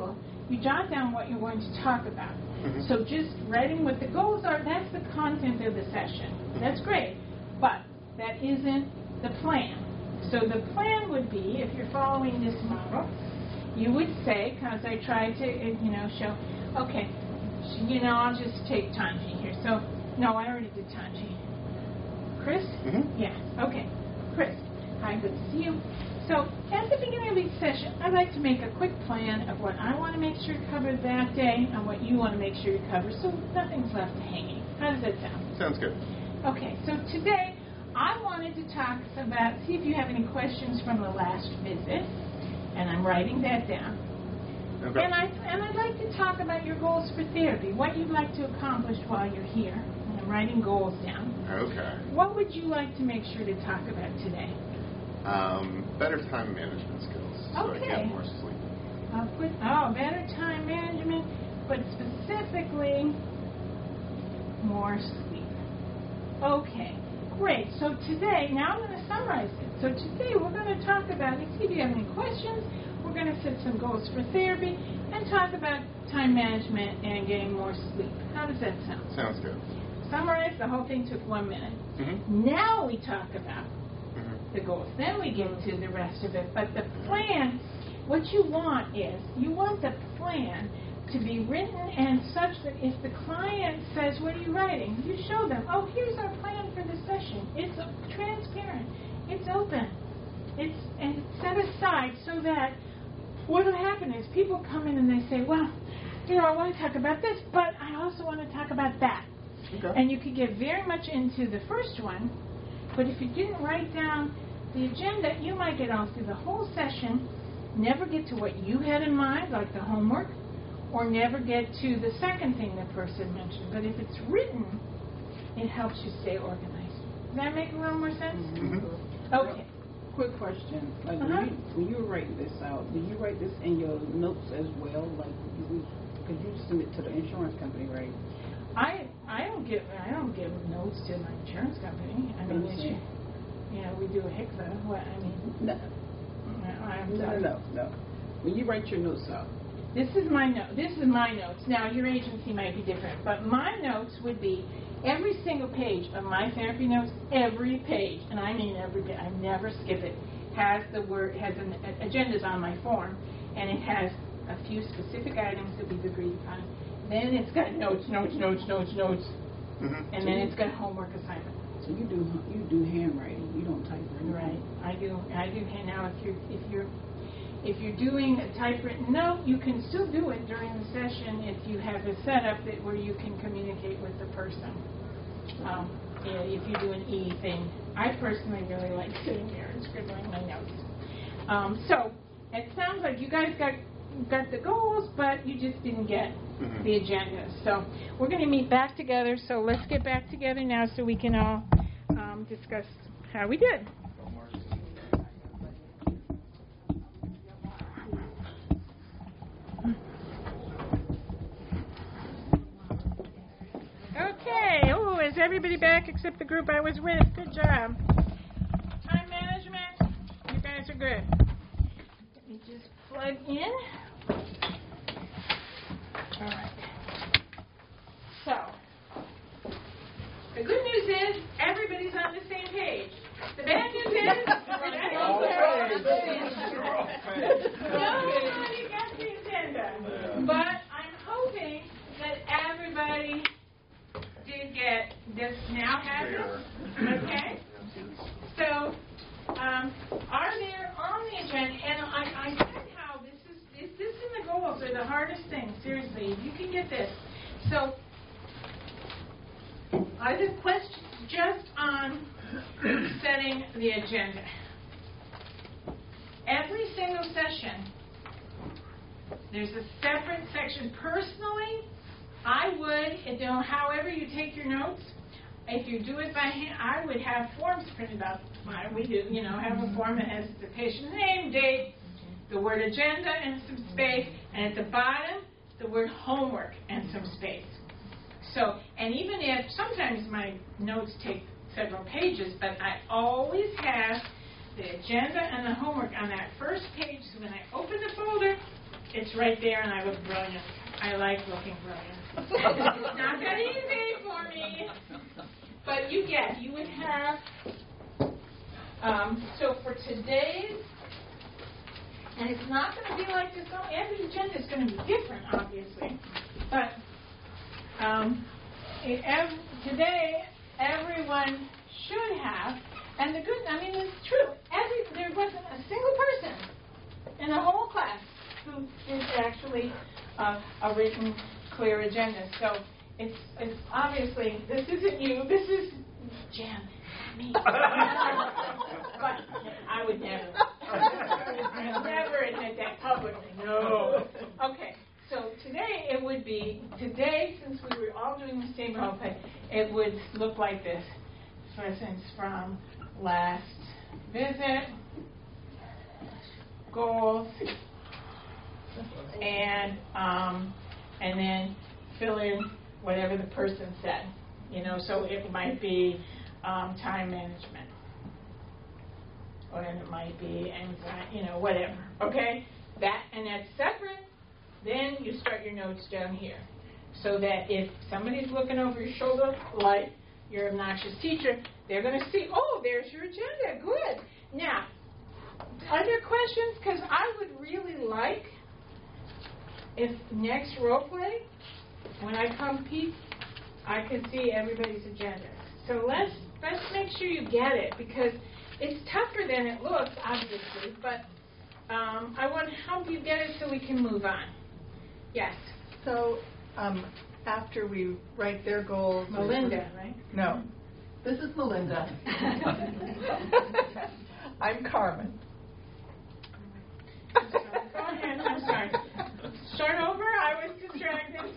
you jot down what you're going to talk about. Mhm. So just writing what the goals are, that's the content of the session. That's great, but that isn't the plan. So the plan would be, if you're following this model, you would say, because I tried to, you know, show, okay, you know, I'll just take Tanji here. So, no, I already did Tanji. Chris? Mm-hmm. Yeah, okay. Chris, hi, good to see you. So, at the beginning of each session, I'd like to make a quick plan of what I want to make sure to cover that day and what you want to make sure you cover, so nothing's left hanging. How does that sound? Sounds good. Okay, so today I wanted to talk about, see if you have any questions from the last visit, and I'm writing that down. Okay. And, I, and I'd like to talk about your goals for therapy, what you'd like to accomplish while you're here. And I'm writing goals down. Okay. What would you like to make sure to talk about today? Um, better time management skills, so I Okay. get more sleep. I'll put, oh, better time management, but specifically more sleep. Okay, great. So today, now I'm going to summarize it. So today we're going to talk about, let's see if you have any questions. We're going to set some goals for therapy and talk about time management and getting more sleep. How does that sound? Sounds good. Summarize, the whole thing took one minute. Mm-hmm. Now we talk about Mm-hmm. the goals. Then we get to the rest of it. But the plan, what you want is, you want the plan to be written and such that if the client says, what are you writing? You show them, oh, here's our plan for the session. It's transparent. It's open. It's, and it's set aside so that what will happen is people come in and they say, well, you know, I want to talk about this, but I also want to talk about that. Okay. And you could get very much into the first one, but if you didn't write down the agenda, you might get on through the whole session, never get to what you had in mind, like the homework, or never get to the second thing the person mentioned. But if it's written, it helps you stay organized. Does that make a little more sense? Mm-hmm. Okay. Quick question. Like Uh-huh. when, you, when you were writing this out, did you write this in your notes as well? Like, because you send it to the insurance company, right? I I don't give I don't give notes to my insurance company. I mean, it's, you know, we do a H I C S A. What I mean, No, I'm no, sorry. no, no. When you write your notes out, This is my note. This is my notes. Now your agency might be different, but my notes would be every single page of my therapy notes. Every page, and I mean every page. I never skip it. Has the word has an agendas on my form, and it has a few specific items that we've agreed upon. Then it's got notes, notes, notes, notes, notes, Mm-hmm. and then it's got homework assignment. so you do you do handwriting. You don't type written. Right. I do. I do. And now, if you're if you're if you're doing a typewritten note, you can still do it during the session if you have a setup that where you can communicate with the person. Um, yeah, if you do an E thing, I personally really like sitting there and scribbling my notes. Um, so it sounds like you guys got got the goals, but you just didn't get Mm-hmm. the agenda. So we're going to meet back together. So let's get back together now so we can all um, discuss how we did. Okay. Oh, is everybody back except the group I was with? Good job. Time management. You guys are good. Let me just plug in. All right. So, the good news is everybody's on the same page. The bad news is nobody got the agenda. But I'm hoping that everybody did get this now has it. Okay? So, um, are there on the agenda, and I, I said how this is, this, this and the goals are the hardest thing, seriously. You can get this. So, are there questions just on setting the agenda? Every single session, there's a separate section. Personally, I would, you know, however you take your notes, if you do it by hand, I would have forms printed out. We do, you know, have a form that has the patient's name, date, the word agenda, and some space, and at the bottom, the word homework and some space. So, and even if sometimes my notes take several pages, but I always have the agenda and the homework on that first page. So when I open the folder, it's right there, and I look brilliant. I like looking brilliant. It's not that easy for me. But you get, you would have, um, so for today's, and it's not going to be like this, every agenda is going to be different, obviously. But um, it, ev- today, everyone should have, and the good, I mean, it's true, every, there wasn't a single person in the whole class who did actually uh, a written, clear agenda. So it's, it's obviously, this isn't you, this is Jan, me. But I would never. I would never admit that publicly. No. Okay. So today it would be, today, since we were all doing the same role play, it would look like this. For instance, from last visit, goals, and um, and then fill in whatever the person said. You know, so it might be um, time management, or it might be anxiety, you know, whatever. Okay, that and that's separate. Then you start your notes down here, so that if somebody's looking over your shoulder, like your obnoxious teacher, they're going to see, oh, there's your agenda. Good. Now, other questions? Because I would really like, if next role play, when I come peek, I can see everybody's agenda. So let's let's make sure you get it, because it's tougher than it looks, obviously, but um, I want to help you get it so we can move on. Yes. So um, after we write their goals... Melinda, right? No. This is Melinda. I'm Carmen. I'm sorry. Go ahead. I'm sorry. Start over. I was distracted.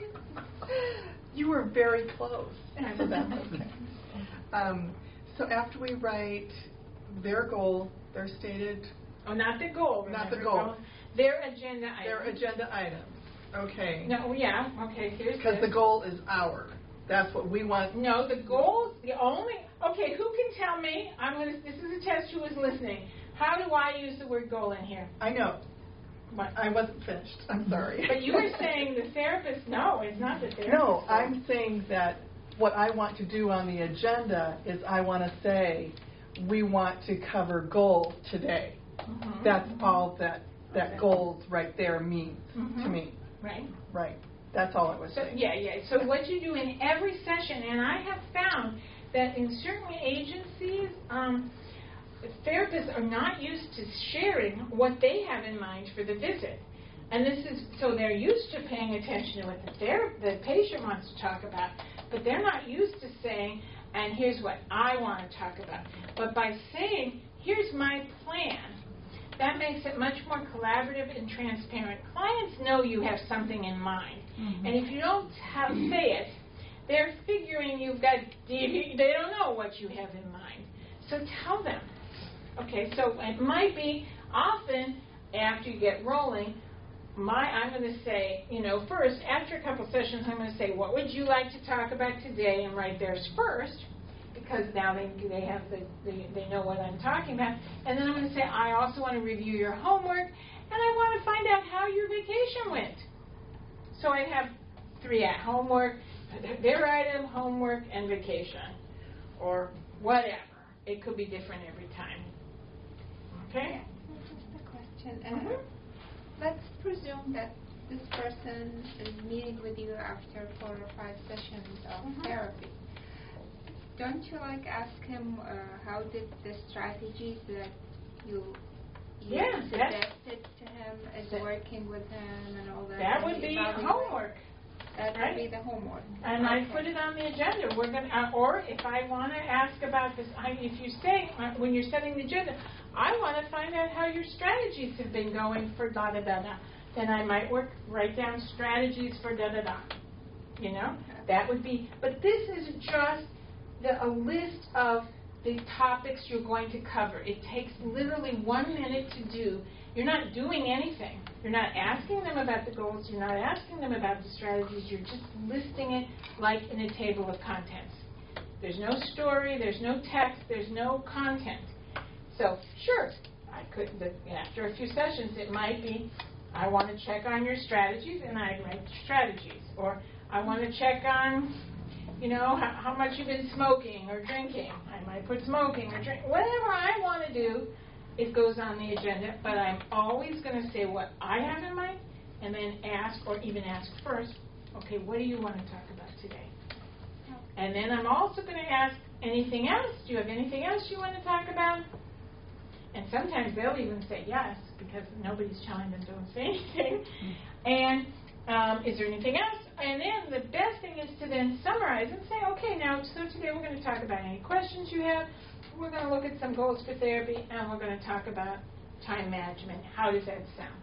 You were very close. So that's okay. Um, so after we write their goal, their stated... Oh, not the goal. Not the remember. goal. Their agenda items. Their agenda items. Okay. No, yeah. Okay, here's Because the goal is our. That's what we want. No, the goal, the only... Okay, who can tell me? I'm gonna. This is a test who is listening. How do I use the word goal in here? I know. What? I wasn't finished. I'm sorry. But you were saying the therapist. No, it's not the therapist. No, I'm saying that what I want to do on the agenda is I want to say we want to cover goal today. Mm-hmm. That's all that that okay. goals right there means mm-hmm. to me. Right. Right. That's all I was so, saying. Yeah, yeah. So what you do in every session, and I have found that in certain agencies, um, therapists are not used to sharing what they have in mind for the visit. And this is, so they're used to paying attention to what the, ther- the patient wants to talk about, but they're not used to saying, and here's what I want to talk about. But by saying, here's my plan, that makes it much more collaborative and transparent. Clients know you have something in mind. Mm-hmm. And if you don't have, say it, they're figuring you've got, they don't know what you have in mind. So tell them. Okay, so it might be often after you get rolling, my I'm going to say, you know, first, after a couple sessions, I'm going to say, what would you like to talk about today? And write theirs first, because now they they have the, they, they know what I'm talking about. And then I'm going to say, I also want to review your homework, and I want to find out how your vacation went. So I have three at homework, their item, homework, and vacation, or whatever. It could be different every time. Okay? Just a question. Uh, mm-hmm. Let's presume that this person is meeting with you after four or five sessions of mm-hmm. therapy. Don't you like ask him uh, how did the strategies that you, you yeah, suggested to him is working with him and all that? That would be homework. That right? would be the homework. And okay. I put it on the agenda. We're going uh, or if I want to ask about this, I, if you say uh, when you're setting the agenda, I want to find out how your strategies have been going for da da da da. Then I might work write down strategies for da da da. You know, okay. That would be. But this is just the, a list of the topics you're going to cover. It takes literally one minute to do. You're not doing anything. You're not asking them about the goals. You're not asking them about the strategies. You're just listing it like in a table of contents. There's no story. There's no text. There's no content. So, sure, I could, the, after a few sessions, it might be, I want to check on your strategies, and I write strategies. Or I want to check on, you know, how, how much you've been smoking or drinking. I might put smoking or drink. Whatever I want to do, it goes on the agenda. But I'm always going to say what I have in mind, and then ask, or even ask first, okay, what do you want to talk about today? And then I'm also going to ask, anything else? Do you have anything else you want to talk about? And sometimes they'll even say yes, because nobody's telling them don't say anything. And um, is there anything else? And then the best thing is to then summarize and say, okay, now, so today we're going to talk about any questions you have. We're going to look at some goals for therapy, and we're going to talk about time management. How does that sound?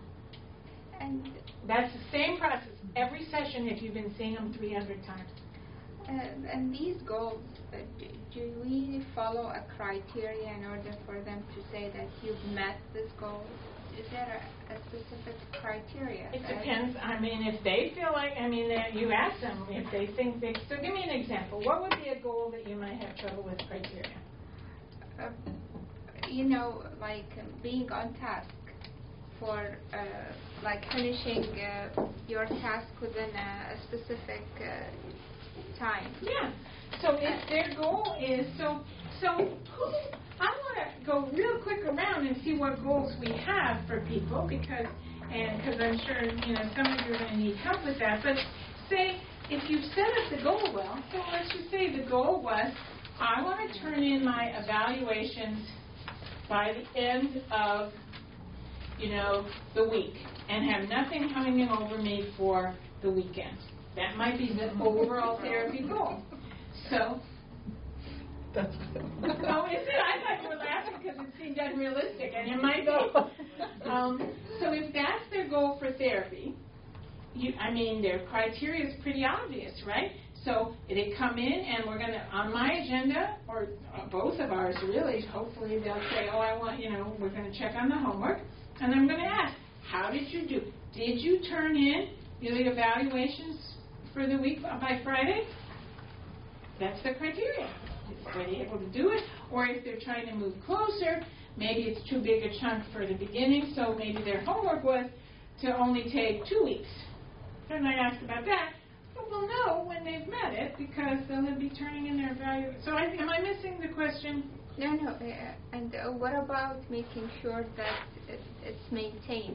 And that's the same process every session if you've been seeing them three hundred times. Uh, and these goals, uh, do, do we follow a criteria in order for them to say that you've met this goal? Is there a, a specific criteria? It depends. I mean, if they feel like, I mean, that you ask them if they think they, so give me an example. What would be a goal that you might have trouble with criteria? Uh, you know, like um, being on task for, uh, like finishing uh, your task within a, a specific uh, time. Yeah. So if their goal is, so, so who, I want to go real quick around and see what goals we have for people, because, and because I'm sure, you know, some of you are going to need help with that. But say, if you've set up the goal well, so let's just say the goal was, I want to turn in my evaluations by the end of, you know, the week, and have nothing hanging over me for the weekend. That might be the overall therapy goal. So, That's oh, is it? I thought you were laughing because it seemed unrealistic, and it might be. Um, so if that's their goal for therapy, you, I mean, their criteria is pretty obvious, right? So they come in, and we're going to, on my agenda, or uh, both of ours really, hopefully they'll say, oh, I want, you know, we're going to check on the homework, and I'm going to ask, how did you do? Did you turn in your evaluations for the week by Friday? That's the criteria. Were they able to do it? Or if they're trying to move closer, maybe it's too big a chunk for the beginning, so maybe their homework was to only take two weeks. Then I ask about that. But we'll know when they've met it, because they'll be turning in their value. So I, am I missing the question? No, no. Uh, and uh, what about making sure that it, it's maintained?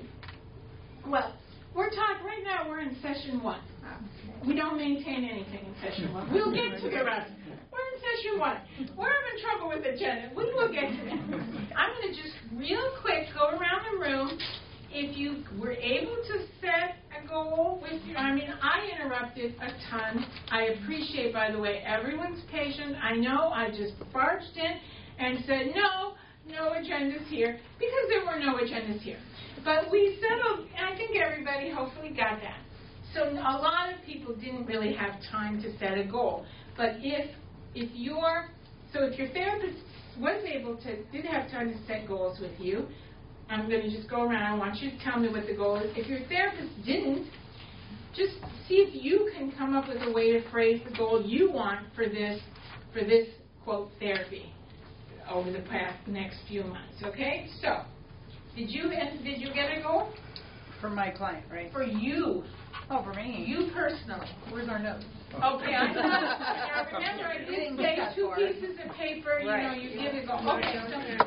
Well, we're talking, right now we're in session one. We don't maintain anything in session one. We'll get to the rest. We're in session one. We're having trouble with agenda. We will get to that. I'm going to just real quick go around the room. If you were able to set a goal with your, I mean, I interrupted a ton. I appreciate, by the way, everyone's patience. I know I just barged in and said, no, no agendas here, because there were no agendas here. But we settled, and I think everybody hopefully got that. So a lot of people didn't really have time to set a goal. But if if you're, so if your therapist was able to, did have time to set goals with you, I'm going to just go around. I want you to tell me what the goal is. If your therapist didn't, just see if you can come up with a way to phrase the goal you want for this, for this quote, therapy over the past next few months. Okay? So, did you did you get a goal? For my client, right? For you. Oh, for me. You personally. Where's our notes? Okay, I know. Now remember, I did say two pieces of paper, you know, you give it a goal. Okay,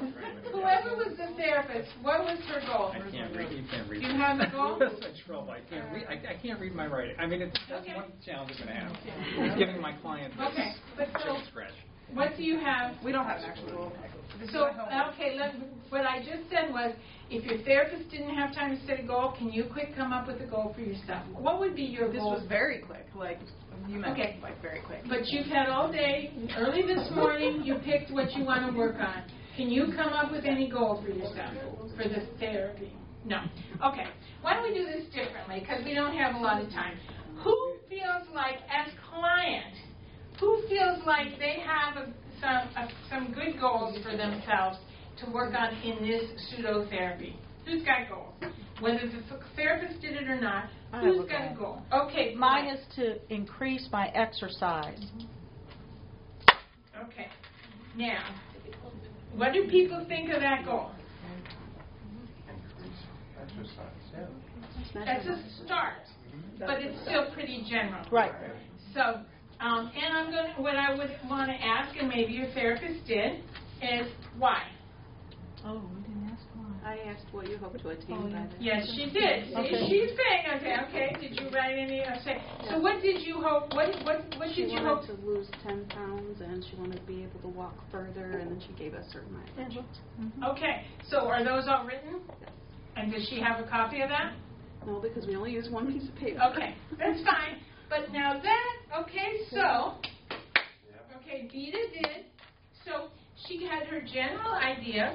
so whoever was the therapist, what was her goal? I can't read. You can't read. You have the goal? That's in trouble. I can't read. I, I can't read my writing. I mean, it's, that's Okay. one challenge I'm going to have. It's giving my client this Okay, but so, chicken scratch. what do you have? We don't have an actual goal. So, okay, let, what I just said was, if your therapist didn't have time to set a goal, can you quick come up with a goal for yourself? What would be your This goal? was very quick, like you meant, Okay. like very quick. But you've had all day, early this morning, you picked what you want to work on. Can you come up with any goal for yourself, for this therapy? No. Okay. Why don't we do this differently, because we don't have a lot of time. Who feels like, as client, who feels like they have a, some, a, some good goals for themselves to work on in this pseudo-therapy? Who's got goals? Whether the therapist did it or not, I who's have a got goal. a goal? Okay. Mine Glenn. is to increase my exercise. Okay. Now, what do people think of that goal? Exercise, yeah. That's a start, but it's still pretty general. Right. So, um, and I'm going to, what I would want to ask, and maybe your therapist did, is why? Oh, we didn't ask why. I asked what you hope to attain Oh, by yeah. this. Yes, she did. See, Okay. she's paying attention. Okay, did you write any? Okay. So, what did you hope? What what what She did you wanted hope? to lose ten pounds, and she wanted to be able to walk further, and then she gave us certain mileage. Okay. So, are those all written? And does she have a copy of that? No, because we only use one piece of paper. Okay, that's fine. But now that, okay, so, okay, Vita did. So she had her general idea.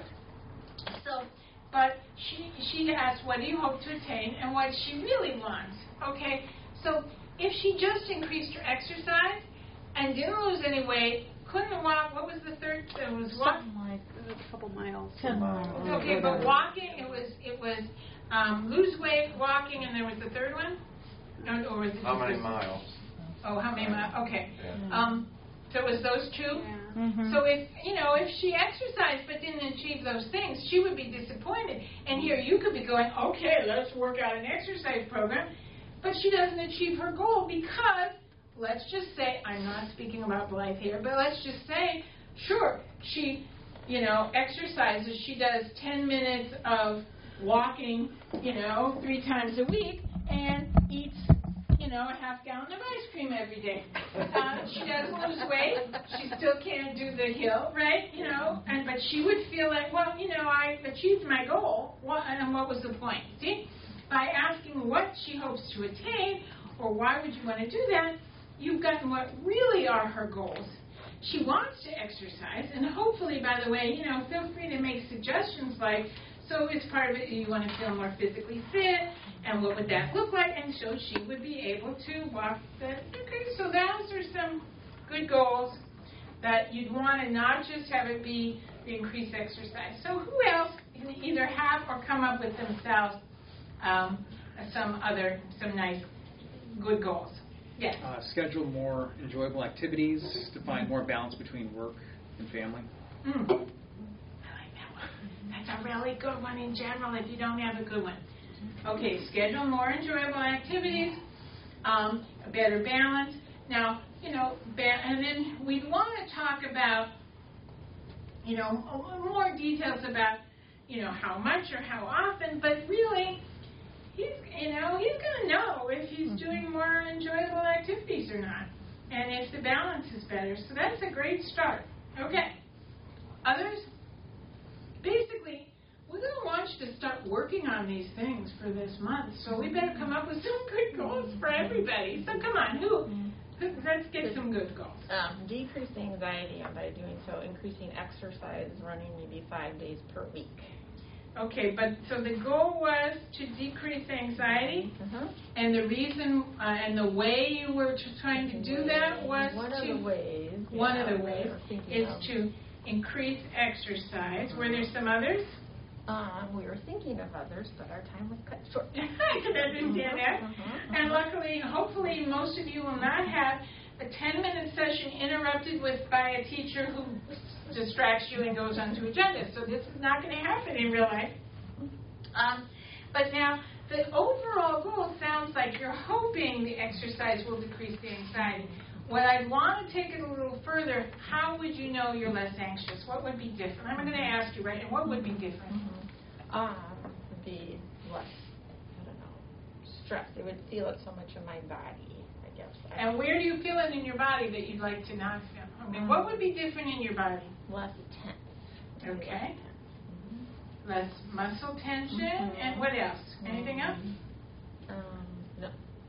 So, but she she asked, what do you hope to attain, and what she really wants. Okay, so if she just increased her exercise and didn't lose any weight, couldn't walk. What was the third? It was walk. Like a couple miles. Ten miles. Okay, but walking, it was it was um, lose weight, walking, and there was the third one. No, or was it How just many this- miles? Oh, how many miles? Okay. Yeah. Um, so it was those two. Mm-hmm. So if you know if she exercised but didn't achieve those things, she would be disappointed. And here you could be going, okay, let's work out an exercise program, but she doesn't achieve her goal because, let's just say, I'm not speaking about Blythe here, but let's just say, sure, she, you know, exercises. She does ten minutes of walking, you know, three times a week, and eats, you know, a half gallon of ice cream every day. Uh, she doesn't lose weight. She still can't do the hill, right? You know, and but she would feel like, well, you know, I achieved my goal. What, and what was the point? See, by asking what she hopes to attain, or why would you want to do that, you've gotten what really are her goals. She wants to exercise, and hopefully, by the way, you know, feel free to make suggestions like, so as part of it, you want to feel more physically fit, and what would that look like? And so she would be able to walk the, okay, so those are some good goals that you'd want to not just have it be the increased exercise. So who else can either have or come up with themselves um, some other, some nice, good goals? Yes. Uh, schedule more enjoyable activities to find more balance between work and family. Mm. I like that one. That's a really good one in general if you don't have a good one. Okay, schedule more enjoyable activities, um, a better balance. Now, you know, ba- and then we'd want to talk about, you know, more details about, you know, how much or how often, but really, he's, you know, he's going to know if he's doing more enjoyable activities or not, and if the balance is better. So that's a great start. Okay. Others? Basically, we're going to want you to start working on these things for this month, so we better come up with some good goals for everybody. So come on, who? who let's get some good goals. Um, decrease anxiety, and by doing so, increasing exercise, running maybe five days per week. Okay, but so the goal was to decrease anxiety, uh-huh. and the reason uh, and the way you were to trying to do that was one to of the ways. one yeah, of the ways is of. to increase exercise. Were there some others? Um, we were thinking of others, but our time was cut short. I can understand that. Uh-huh. And luckily, hopefully, most of you will not have a ten-minute session interrupted with by a teacher who distracts you and goes on to agenda. So this is not going to happen in real life. Um, but now, the overall goal sounds like you're hoping the exercise will decrease the anxiety. What I'd want to take it a little further, how would you know you're less anxious? What would be different? I'm going to ask you, right? And what would be different? Mm-hmm. Um, would be less, I don't know, stress. It would feel it so much in my body, I guess. And where do you feel it in your body that you'd like to not feel? I mean, what would be different in your body? Less tense. Okay. Mm-hmm. Less muscle tension. Mm-hmm. And what else? Anything else? Um, no.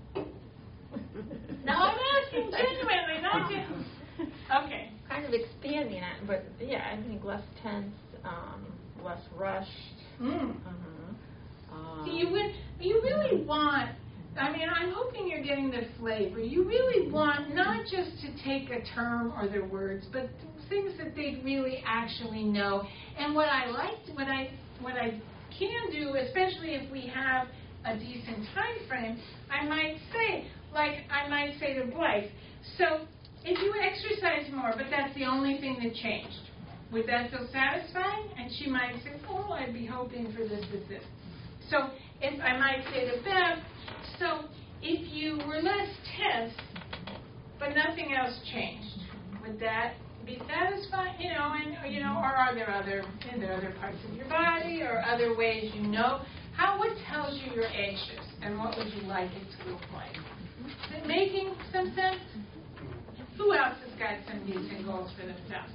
No, I'm asking genuinely, not genuinely. Okay. Kind of expanding it, but yeah, I think less tense, um, less rushed. Mm. Uh-huh. Um, See, you would, you really want. I mean, I'm hoping you're getting the flavor. You really want not just to take a term or their words, but things that they really actually know. And what I like, what I, what I can do, especially if we have a decent time frame, I might say, like I might say to Blythe, so if you exercise more, but that's the only thing that changed, would that feel satisfying? And she might say, oh, I'd be hoping for this, this, this. So if I might say to Bev, so if you were less tense, but nothing else changed, would that be satisfying? You know, and you know, or are there other, are there other parts of your body or other ways you know? How, what tells you you're anxious, and what would you like it to look like? Is it making some sense? Who else has got some decent goals for themselves?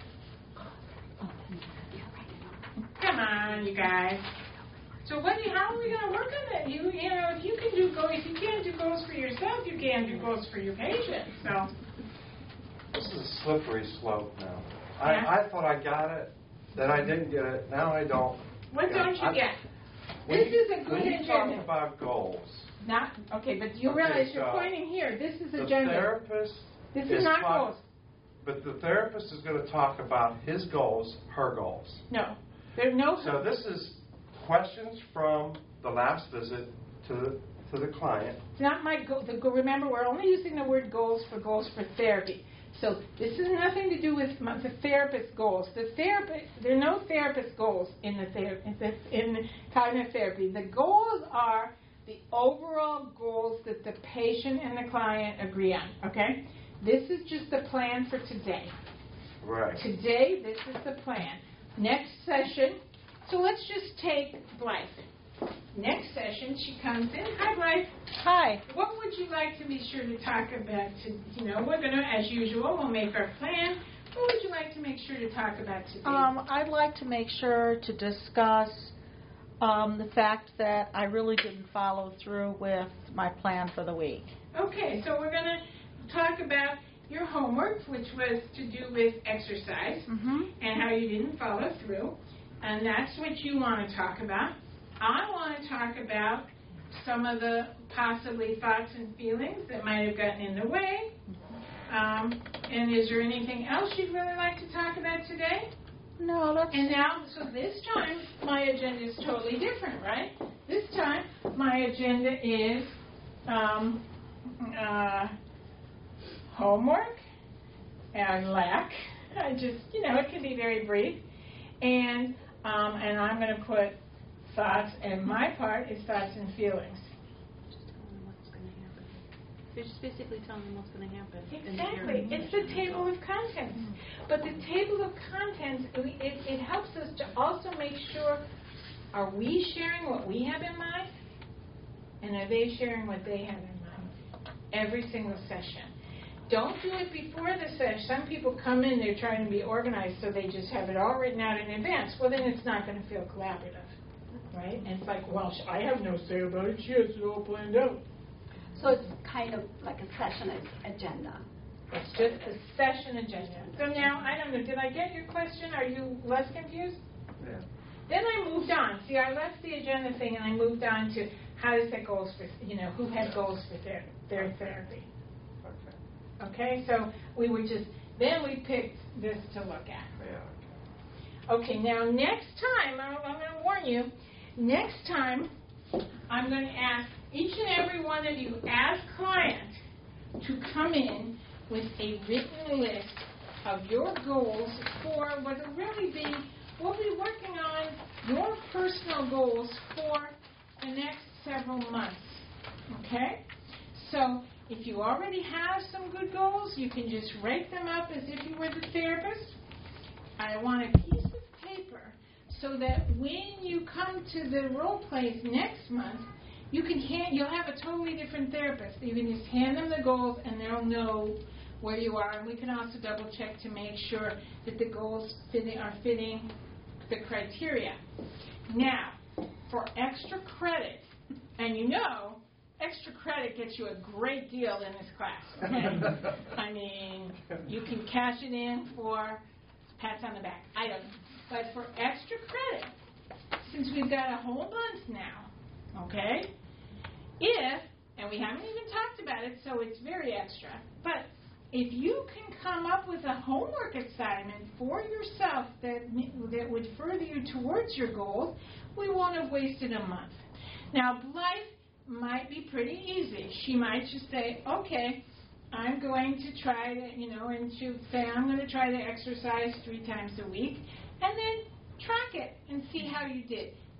Come on, you guys. So what? Do you, how are we going to work on that? You, you know, if you can do goals, if you can't do goals for yourself, you can't do goals for your patient. So. This is a slippery slope now. Yeah. I, I thought I got it, then I didn't get it, now I don't. What get don't it. you I, get? When This you, is a good when you agenda. talk about goals, Not okay, but you Okay, realize you're so pointing here. This is the agenda. therapist This is is not talk- goals. but the therapist is going to talk about his goals, her goals. No, there's no. So this is questions from the last visit to the, to the client. It's not my goal. The, go- remember, we're only using the word goals for goals for therapy. So this has nothing to do with my, the therapist's goals. The therapist, there are no therapist goals in the ther- in, the, in the cognitive therapy. The goals are the overall goals that the patient and the client agree on. Okay, this is just the plan for today. Right. Today, this is the plan. Next session. So let's just take Blythe. Next session, she comes in. Hi, Blythe. Hi. What would you like to be sure to talk about? To, you know, we're going to, as usual, we'll make our plan. What would you like to make sure to talk about today? Um, I'd like to make sure to discuss um, the fact that I really didn't follow through with my plan for the week. Okay, so we're going to talk about your homework, which was to do with exercise, mm-hmm. and how you didn't follow through. And that's what you want to talk about. I want to talk about some of the possibly thoughts and feelings that might have gotten in the way. Um, and is there anything else you'd really like to talk about today? No, let's... And now, so this time, my agenda is totally different, right? This time, my agenda is um, uh, homework and lack. I just, you know, it can be very brief. And um, and I'm going to put thoughts, and my part is thoughts and feelings. Just tell them what's going to happen. You're just basically telling them what's going to happen. Exactly. It's the table of contents. But the table of contents, it, it helps us to also make sure, are we sharing what we have in mind? And are they sharing what they have in mind? Every single session. Don't do it before the session. Some people come in, they're trying to be organized, so they just have it all written out in advance. Well, then it's not going to feel collaborative, right? And it's like, well, I have no say about it. She has it all planned out. So it's kind of like a session agenda. It's just a session agenda. So now, I don't know, did I get your question? Are you less confused? Yeah. Then I moved on. See, I left the agenda thing and I moved on to how to set goals for, you know, who had goals for their, their therapy. Okay, so we were just, then we picked this to look at. Yeah. Okay, now next time, I'm, I'm going to warn you, next time I'm going to ask each and every one of you as client to come in with a written list of your goals for what will really be, we'll be working on your personal goals for the next several months. Okay? So if you already have some good goals, you can just write them up as if you were the therapist. I want a piece of paper so that when you come to the role plays next month, you can hand, you'll have a totally different therapist. You can just hand them the goals and they'll know where you are. And we can also double check to make sure that the goals fitting, are fitting the criteria. Now, for extra credit, and you know, extra credit gets you a great deal in this class. Okay? I mean, you can cash it in for pats on the back. I don't know. But for extra credit, since we've got a whole month now, okay, if, and we haven't even talked about it, so it's very extra, but if you can come up with a homework assignment for yourself that, that would further you towards your goals, we won't have wasted a month. Now, Blythe might be pretty easy. She might just say, okay, I'm going to try to, you know, and she'll say, I'm going to try to exercise three times a week, and then track it and see how you did.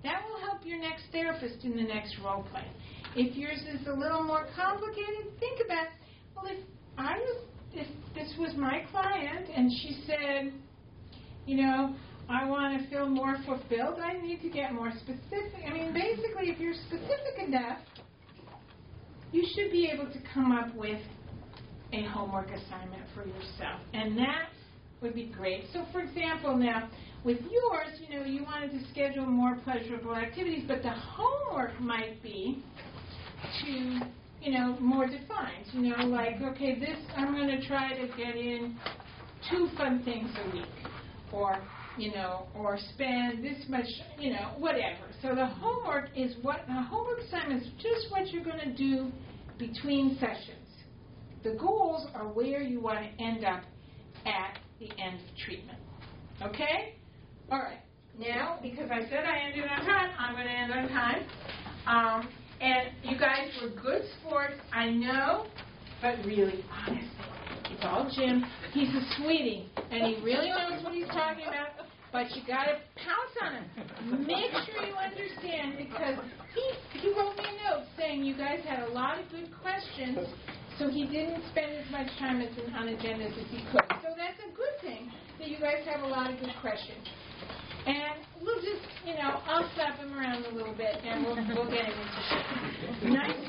That will help your next therapist in the next role play. If yours is a little more complicated, think about, well, if I was, if this was my client and she said, you know, I want to feel more fulfilled, I need to get more specific. I mean, basically, if you're specific enough, you should be able to come up with a homework assignment for yourself. And that would be great. So, for example, now, with yours, you know, you wanted to schedule more pleasurable activities, but the homework might be to, you know, more defined. You know, like, okay, this, I'm going to try to get in two fun things a week. Or, you know, or spend this much, you know, whatever. So the homework is what, the homework assignment is just what you're going to do between sessions. The goals are where you want to end up at the end of treatment. Okay? All right. Now, because I said I ended on time, I'm going to end on time. Um, and you guys were good sports, I know, but really, honestly, it's all Jim. He's a sweetie, and he really knows what he's talking about, but you got to pounce on him. Make sure you understand, because he, he wrote me a note saying you guys had a lot of good questions, so he didn't spend as much time as on agendas as he could. So that's a good thing, that you guys have a lot of good questions. And we'll just, you know, I'll slap him around a little bit, and we'll, we'll get him into shape. Nice.